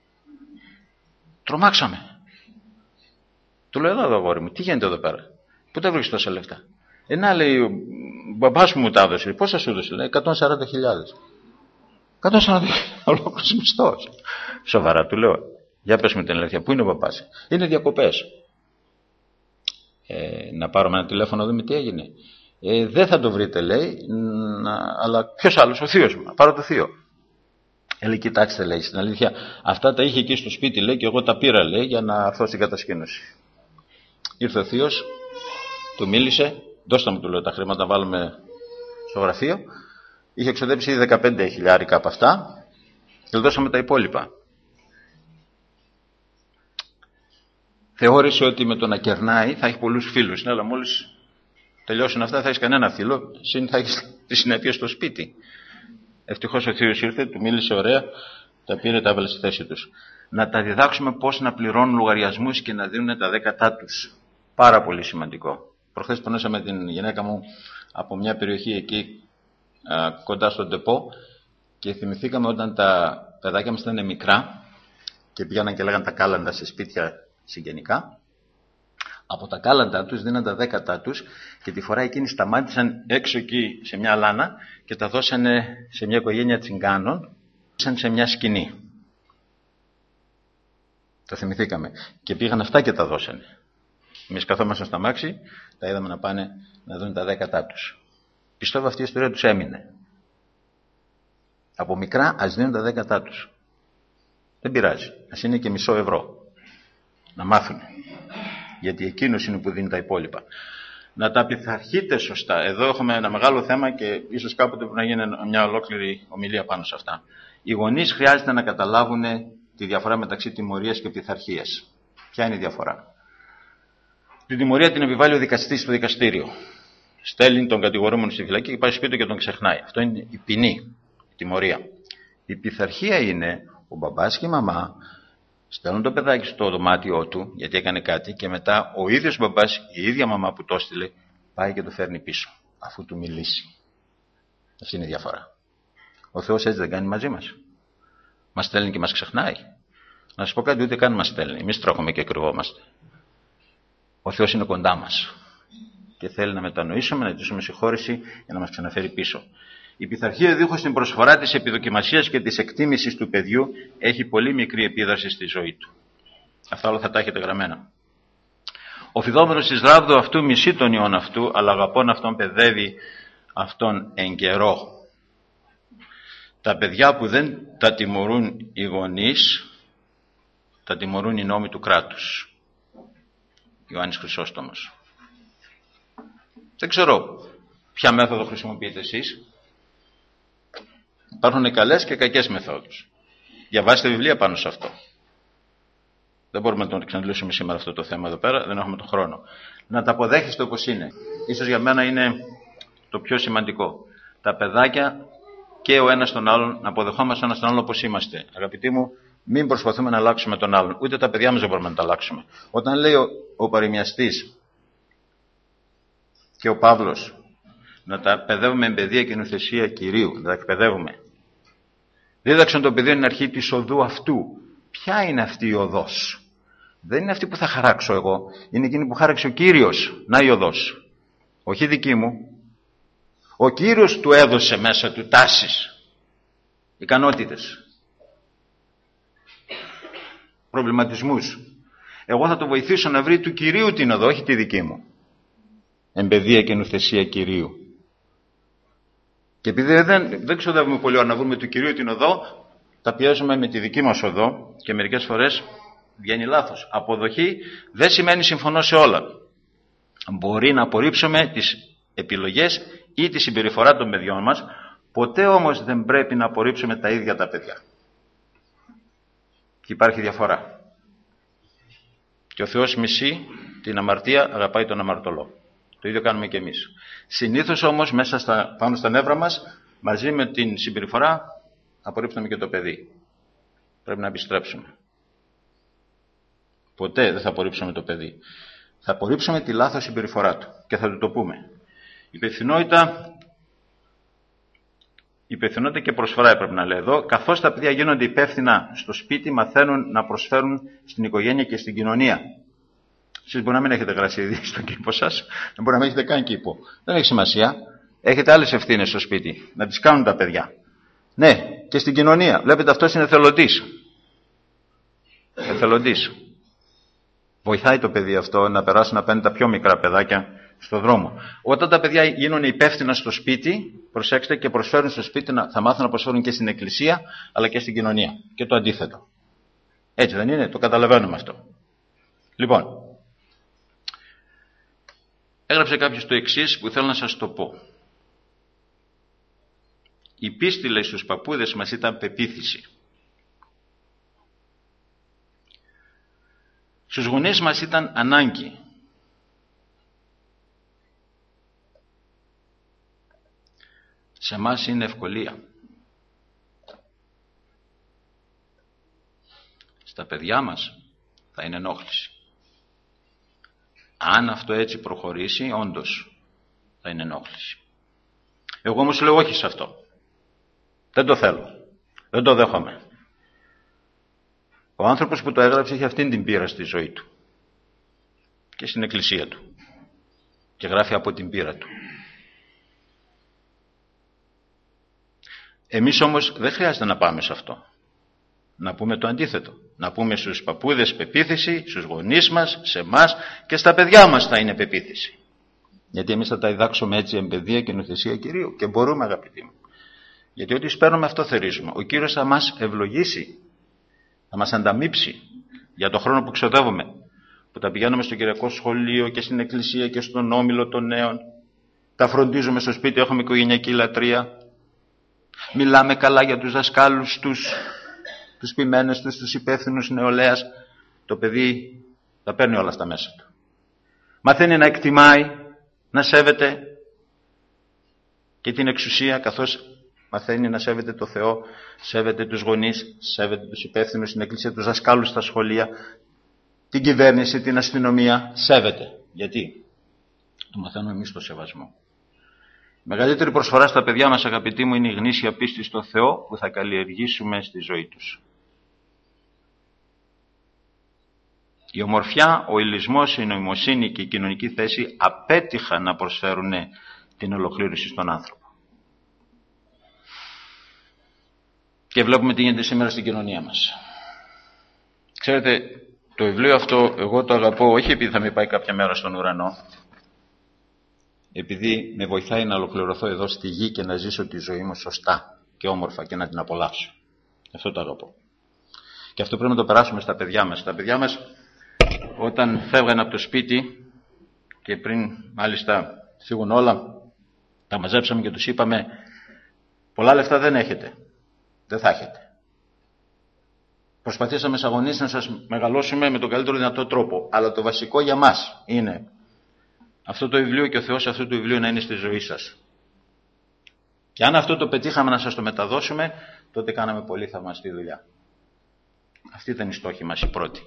Τρομάξαμε. Του λέω, εδώ αγόρι μου, τι γίνεται εδώ πέρα? Πού τα βρήκες τόσα λεφτά? Ε, να, λέει, ο μπαμπάς μου μου τα έδωσε. Πόσα σου έδωσε? Λέει, εκατόν σαράντα χιλιάδες. εκατόν σαράντα χιλιάδες, ολόκληρος μισθός. Σοβαρά, του λέω. Για πες μου την αλήθεια, πού είναι ο μπαμπάς? Είναι διακοπές. Ε, να πάρουμε ένα τηλέφωνο να δούμε τι έγινε. Ε, δεν θα το βρείτε, λέει, να... αλλά ποιος άλλος? Ο θείος μου. Να πάρω το θείο. Ε, λέει, κοιτάξτε, λέει, στην αλήθεια, αυτά τα είχε εκεί στο σπίτι, λέει, και εγώ τα πήρα, λέει, για να έρθω στην κατασκήνωση. Ήρθε ο θείος, του μίλησε, δώστε μου, του λέω, τα χρήματα βάλουμε στο γραφείο. Είχε εξοδέψει ήδη δεκαπέντε χιλιάρικα από αυτά και δώσαμε τα υπόλοιπα. Θεώρησε ότι με το να κερνάει θα έχει πολλούς φίλους. Ναι, αλλά μόλις τελειώσουν αυτά θα έχεις κανένα φίλο, συν θα έχεις τη συνέπεια στο σπίτι. Ευτυχώς ο θείος ήρθε, του μίλησε ωραία, τα πήρε, τα έβαλε στη θέση τους. Να τα διδάξουμε πώς να πληρώνουν λογαριασμούς και να δίνουν τα δέκατά τους. Πάρα πολύ σημαντικό. Προχθές περνούσαμε την γυναίκα μου από μια περιοχή εκεί α, κοντά στον Τεπό και θυμηθήκαμε όταν τα παιδάκια μας ήταν μικρά και πήγαιναν και λέγαν τα κάλαντα σε σπίτια συγγενικά. Από τα κάλαντα τους δίναν τα δέκατά τους και τη φορά εκείνη σταμάτησαν έξω εκεί σε μια λάνα και τα δώσανε σε μια οικογένεια τσιγκάνων, σε μια σκηνή. Το θυμηθήκαμε. Και πήγαν αυτά και τα δώσανε. Εμείς καθόμασταν στα μάξι, τα είδαμε να πάνε να δουν τα δέκατά τους. Πιστεύω αυτή η ιστορία τους έμεινε. Από μικρά ας δίνουν τα δέκατά τους. Δεν πειράζει. Ας είναι και μισό ευρώ. Να μάθουν. Γιατί εκείνος είναι που δίνει τα υπόλοιπα. Να τα πειθαρχείτε σωστά. Εδώ έχουμε ένα μεγάλο θέμα και ίσως κάποτε πρέπει να γίνει μια ολόκληρη ομιλία πάνω σε αυτά. Οι γονείς χρειάζεται να καταλάβουν τη διαφορά μεταξύ τιμωρίας και πειθαρχίας. Ποια είναι η διαφορά? Την τιμωρία την επιβάλλει ο δικαστής στο δικαστήριο. Στέλνει τον κατηγορούμενο στη φυλακή και πάει σπίτι και τον ξεχνάει. Αυτό είναι η ποινή, η τιμωρία. Η πειθαρχία είναι ο μπαμπάς και η μαμά στέλνουν το παιδάκι στο δωμάτιό του γιατί έκανε κάτι και μετά ο ίδιος μπαμπάς, η ίδια μαμά που το έστειλε, πάει και το φέρνει πίσω, αφού του μιλήσει. Αυτή είναι η διαφορά. Ο Θεός έτσι δεν κάνει μαζί μας? Μας στέλνει και μας ξεχνάει? Να σας πω κάτι, ούτε καν μας στέλνει. Εμείς τρώγουμε και κρυβόμαστε. Ο Θεός είναι κοντά μας και θέλει να μετανοήσουμε, να ζητήσουμε συγχώρεση για να μας ξαναφέρει πίσω. Η πειθαρχία δίχως την προσφορά της επιδοκιμασίας και της εκτίμησης του παιδιού έχει πολύ μικρή επίδραση στη ζωή του. Αυτά όλα θα τα έχετε γραμμένα. Ο φιδόμενος της ράβδου αυτού μισεί τον ιόν αυτού, αλλά αγαπών αυτόν παιδεύει αυτόν εν καιρό. Τα παιδιά που δεν τα τιμωρούν οι γονείς, τα τιμωρούν οι νόμοι του κράτους. Ιωάννης Χρυσόστομος. Δεν ξέρω ποια μέθοδο χρησιμοποιείτε εσείς. Υπάρχουν καλές και κακές μεθόδους. Διαβάστε βιβλία πάνω σε αυτό. Δεν μπορούμε να το εξαντλήσουμε σήμερα αυτό το θέμα εδώ πέρα, δεν έχουμε τον χρόνο. Να τα αποδέχεστε όπως είναι. Ίσως για μένα είναι το πιο σημαντικό. Τα παιδάκια και ο ένας τον άλλον, να αποδεχόμαστε ένας τον άλλον όπως είμαστε. Αγαπητοί μου, μην προσπαθούμε να αλλάξουμε τον άλλον. Ούτε τα παιδιά μας δεν μπορούμε να τα αλλάξουμε. Όταν λέει ο, ο παροιμιαστής και ο Παύλος να τα παιδεύουμε με παιδεία και νουθεσία Κυρίου, να τα εκπαιδεύουμε. Δίδαξαν το παιδί την αρχή της οδού αυτού. Ποια είναι αυτή η οδός? Δεν είναι αυτή που θα χαράξω εγώ. Είναι εκείνη που χάραξε ο Κύριος. Να η οδός. Όχι δική μου. Ο Κύριος του έδωσε μέσα του τάσεις, ικανότητες, προβληματισμούς. Εγώ θα το βοηθήσω να βρει του Κυρίου την οδό, όχι τη δική μου. Εμπεδία και νουθεσία Κυρίου. Και επειδή δεν, δεν ξοδεύουμε πολύ ώρα να βρούμε του Κυρίου την οδό, τα πιέζουμε με τη δική μας οδό και μερικές φορές βγαίνει λάθος. Αποδοχή δεν σημαίνει συμφωνώ σε όλα. Μπορεί να απορρίψουμε τις επιλογές ή τη συμπεριφορά των παιδιών μας, ποτέ όμως δεν πρέπει να απορρίψουμε τα ίδια τα παιδιά. Και υπάρχει διαφορά. Και ο Θεός μισεί την αμαρτία, αγαπάει τον αμαρτωλό. Το ίδιο κάνουμε και εμείς. Συνήθως όμως μέσα στα, πάνω στα νεύρα μας, μαζί με την συμπεριφορά, απορρίψαμε και το παιδί. Πρέπει να επιστρέψουμε. Ποτέ δεν θα απορρίψουμε το παιδί. Θα απορρίψουμε τη λάθος συμπεριφορά του και θα του το πούμε. Η υπευθυνότητα, η υπευθυνότητα και προσφορά έπρεπε να λέει εδώ, καθώς τα παιδιά γίνονται υπεύθυνα στο σπίτι, μαθαίνουν να προσφέρουν στην οικογένεια και στην κοινωνία. Εσείς μπορεί να μην έχετε γρασίδι στον κήπο σας, μπορεί να μην έχετε καν κήπο. Δεν έχει σημασία. Έχετε άλλες ευθύνες στο σπίτι. Να τις κάνουν τα παιδιά. Ναι, και στην κοινωνία. Βλέπετε, αυτός είναι εθελοντής. Εθελοντής. Βοηθάει το παιδί αυτό να περάσουν απέναντι τα πιο μικρά παιδάκια στο δρόμο. Όταν τα παιδιά γίνουν υπεύθυνα στο σπίτι, προσέξτε, και προσφέρουν στο σπίτι, θα μάθουν να προσφέρουν και στην εκκλησία, αλλά και στην κοινωνία. Και το αντίθετο. Έτσι δεν είναι? Το καταλαβαίνουμε αυτό. Λοιπόν, έγραψε κάποιος το εξής που θέλω να σας το πω. Η πίστη, λέει, στους παππούδες μας ήταν πεποίθηση. Στους γονείς μας ήταν ανάγκη. Σε εμάς είναι ευκολία. Στα παιδιά μας θα είναι ενόχληση. Αν αυτό έτσι προχωρήσει, όντως θα είναι ενόχληση. Εγώ όμως λέω όχι σε αυτό. Δεν το θέλω. Δεν το δέχομαι. Ο άνθρωπος που το έγραψε είχε αυτήν την πείρα στη ζωή του και στην εκκλησία του και γράφει από την πείρα του. Εμείς όμως δεν χρειάζεται να πάμε σε αυτό. Να πούμε το αντίθετο. Να πούμε στους παππούδες πεποίθηση, στους γονείς μας, σε εμάς και στα παιδιά μας θα είναι πεποίθηση. Γιατί εμείς θα τα διδάξουμε έτσι εμπεδία και νοθεσία Κυρίου. Και μπορούμε, αγαπητοί μου. Γιατί ό,τι σπέρνουμε αυτό θερίζουμε. Ο Κύριος θα μας ευλογήσει, θα μας ανταμείψει για το χρόνο που ξοδεύουμε. Που τα πηγαίνουμε στο κυριακό σχολείο και στην εκκλησία και στον όμιλο των νέων. Τα φροντίζουμε στο σπίτι, έχουμε οικογενειακή λατρεία. Μιλάμε καλά για τους δασκάλους τους, τους ποιμένες τους, τους υπεύθυνους νεολαίας. Το παιδί τα παίρνει όλα αυτά μέσα του. Μαθαίνει να εκτιμάει, να σέβεται και την εξουσία, καθώς μαθαίνει να σέβεται το Θεό, σέβεται τους γονείς, σέβεται τους υπεύθυνους στην εκκλησία, τους δασκάλους στα σχολεία, την κυβέρνηση, την αστυνομία, σέβεται. Γιατί? Το μαθαίνουμε εμείς το σεβασμό. Η μεγαλύτερη προσφορά στα παιδιά μας, αγαπητοί μου, είναι η γνήσια πίστη στο Θεό που θα καλλιεργήσουμε στη ζωή τους. Η ομορφιά, ο υλισμός, η νοημοσύνη και η κοινωνική θέση απέτυχαν να προσφέρουν την ολοκλήρωση στον άνθρωπο. Και βλέπουμε τι γίνεται σήμερα στην κοινωνία μας. Ξέρετε, το βιβλίο αυτό εγώ το αγαπώ όχι επειδή θα με πάει κάποια μέρα στον ουρανό, επειδή με βοηθάει να ολοκληρωθώ εδώ στη γη και να ζήσω τη ζωή μου σωστά και όμορφα και να την απολαύσω. Αυτό το αγαπώ. Και αυτό πρέπει να το περάσουμε στα παιδιά μας. Τα παιδιά μας όταν φεύγαν από το σπίτι και πριν μάλιστα φύγουν όλα, τα μαζέψαμε και τους είπαμε πολλά λεφτά δεν έχετε. Δεν θα έχετε. Προσπαθήσαμε σαν γονείς να σας μεγαλώσουμε με τον καλύτερο δυνατό τρόπο. Αλλά το βασικό για μας είναι αυτό το βιβλίο και ο Θεός αυτό το βιβλίο να είναι στη ζωή σας. Και αν αυτό το πετύχαμε να σας το μεταδώσουμε, τότε κάναμε πολύ θαυμαστή δουλειά. Αυτή ήταν η στόχη μας, η πρώτη.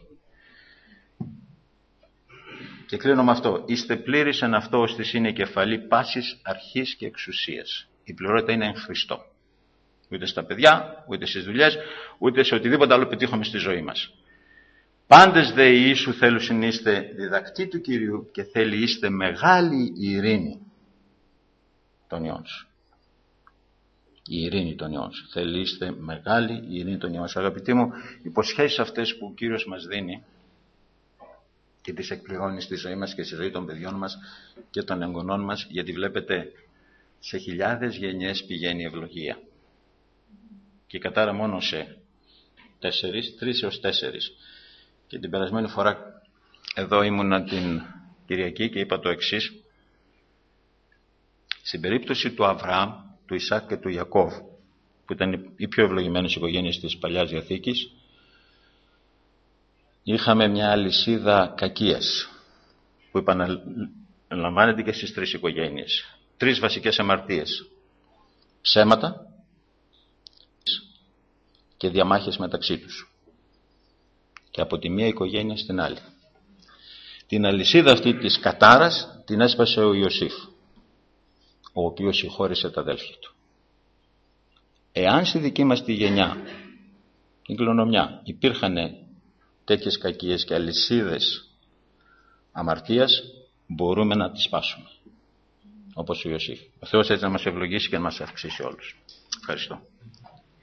Και κλείνω με αυτό. Είστε πλήρεις εν αυτό ώστις είναι η κεφαλή πάσης αρχής και εξουσίας. Η πληρότητα είναι εν Χριστώ. Ούτε στα παιδιά, ούτε στις δουλειές, ούτε σε οτιδήποτε άλλο πετύχουμε στη ζωή μας. Πάντες δε Ιησού θέλουν είστε διδακτοί του Κυρίου και θέλει είστε μεγάλη ειρήνη των ιών σου. Η ειρήνη των ιών σου. Θέλει είστε μεγάλη ειρήνη των ιών σου. Αγαπητοί μου, υποσχέσεις αυτές που ο Κύριος μας δίνει και τις εκπληρώνει στη ζωή μας και στη ζωή των παιδιών μας και των εγγονών μας, γιατί βλέπετε σε χιλιάδες γενιές πηγαίνει η ευλογία. Και κατάρα μόνο σε τέσσερις, τρεις έως τέσσερις. Και την περασμένη φορά εδώ ήμουνα την Κυριακή και είπα το εξής. Στην περίπτωση του Αβραάμ, του Ισάκ και του Ιακώβ, που ήταν οι πιο ευλογημένες οικογένειες της Παλιάς Διαθήκης, είχαμε μια αλυσίδα κακίας που επαναλαμβάνεται και στις τρεις οικογένειες. Τρεις βασικές αμαρτίες. Ψέματα και διαμάχες μεταξύ τους. Και από τη μία οικογένεια στην άλλη. Την αλυσίδα αυτή της κατάρας την έσπασε ο Ιωσήφ, ο οποίος συγχώρησε τα αδέλφια του. Εάν στη δική μας τη γενιά, την κληρονομιά, υπήρχαν τέτοιες κακίες και αλυσίδες αμαρτίας μπορούμε να τη σπάσουμε. Όπως ο Ιωσήφ. Ο Θεός έτσι να μας ευλογήσει και να μας αυξήσει όλους. Ευχαριστώ.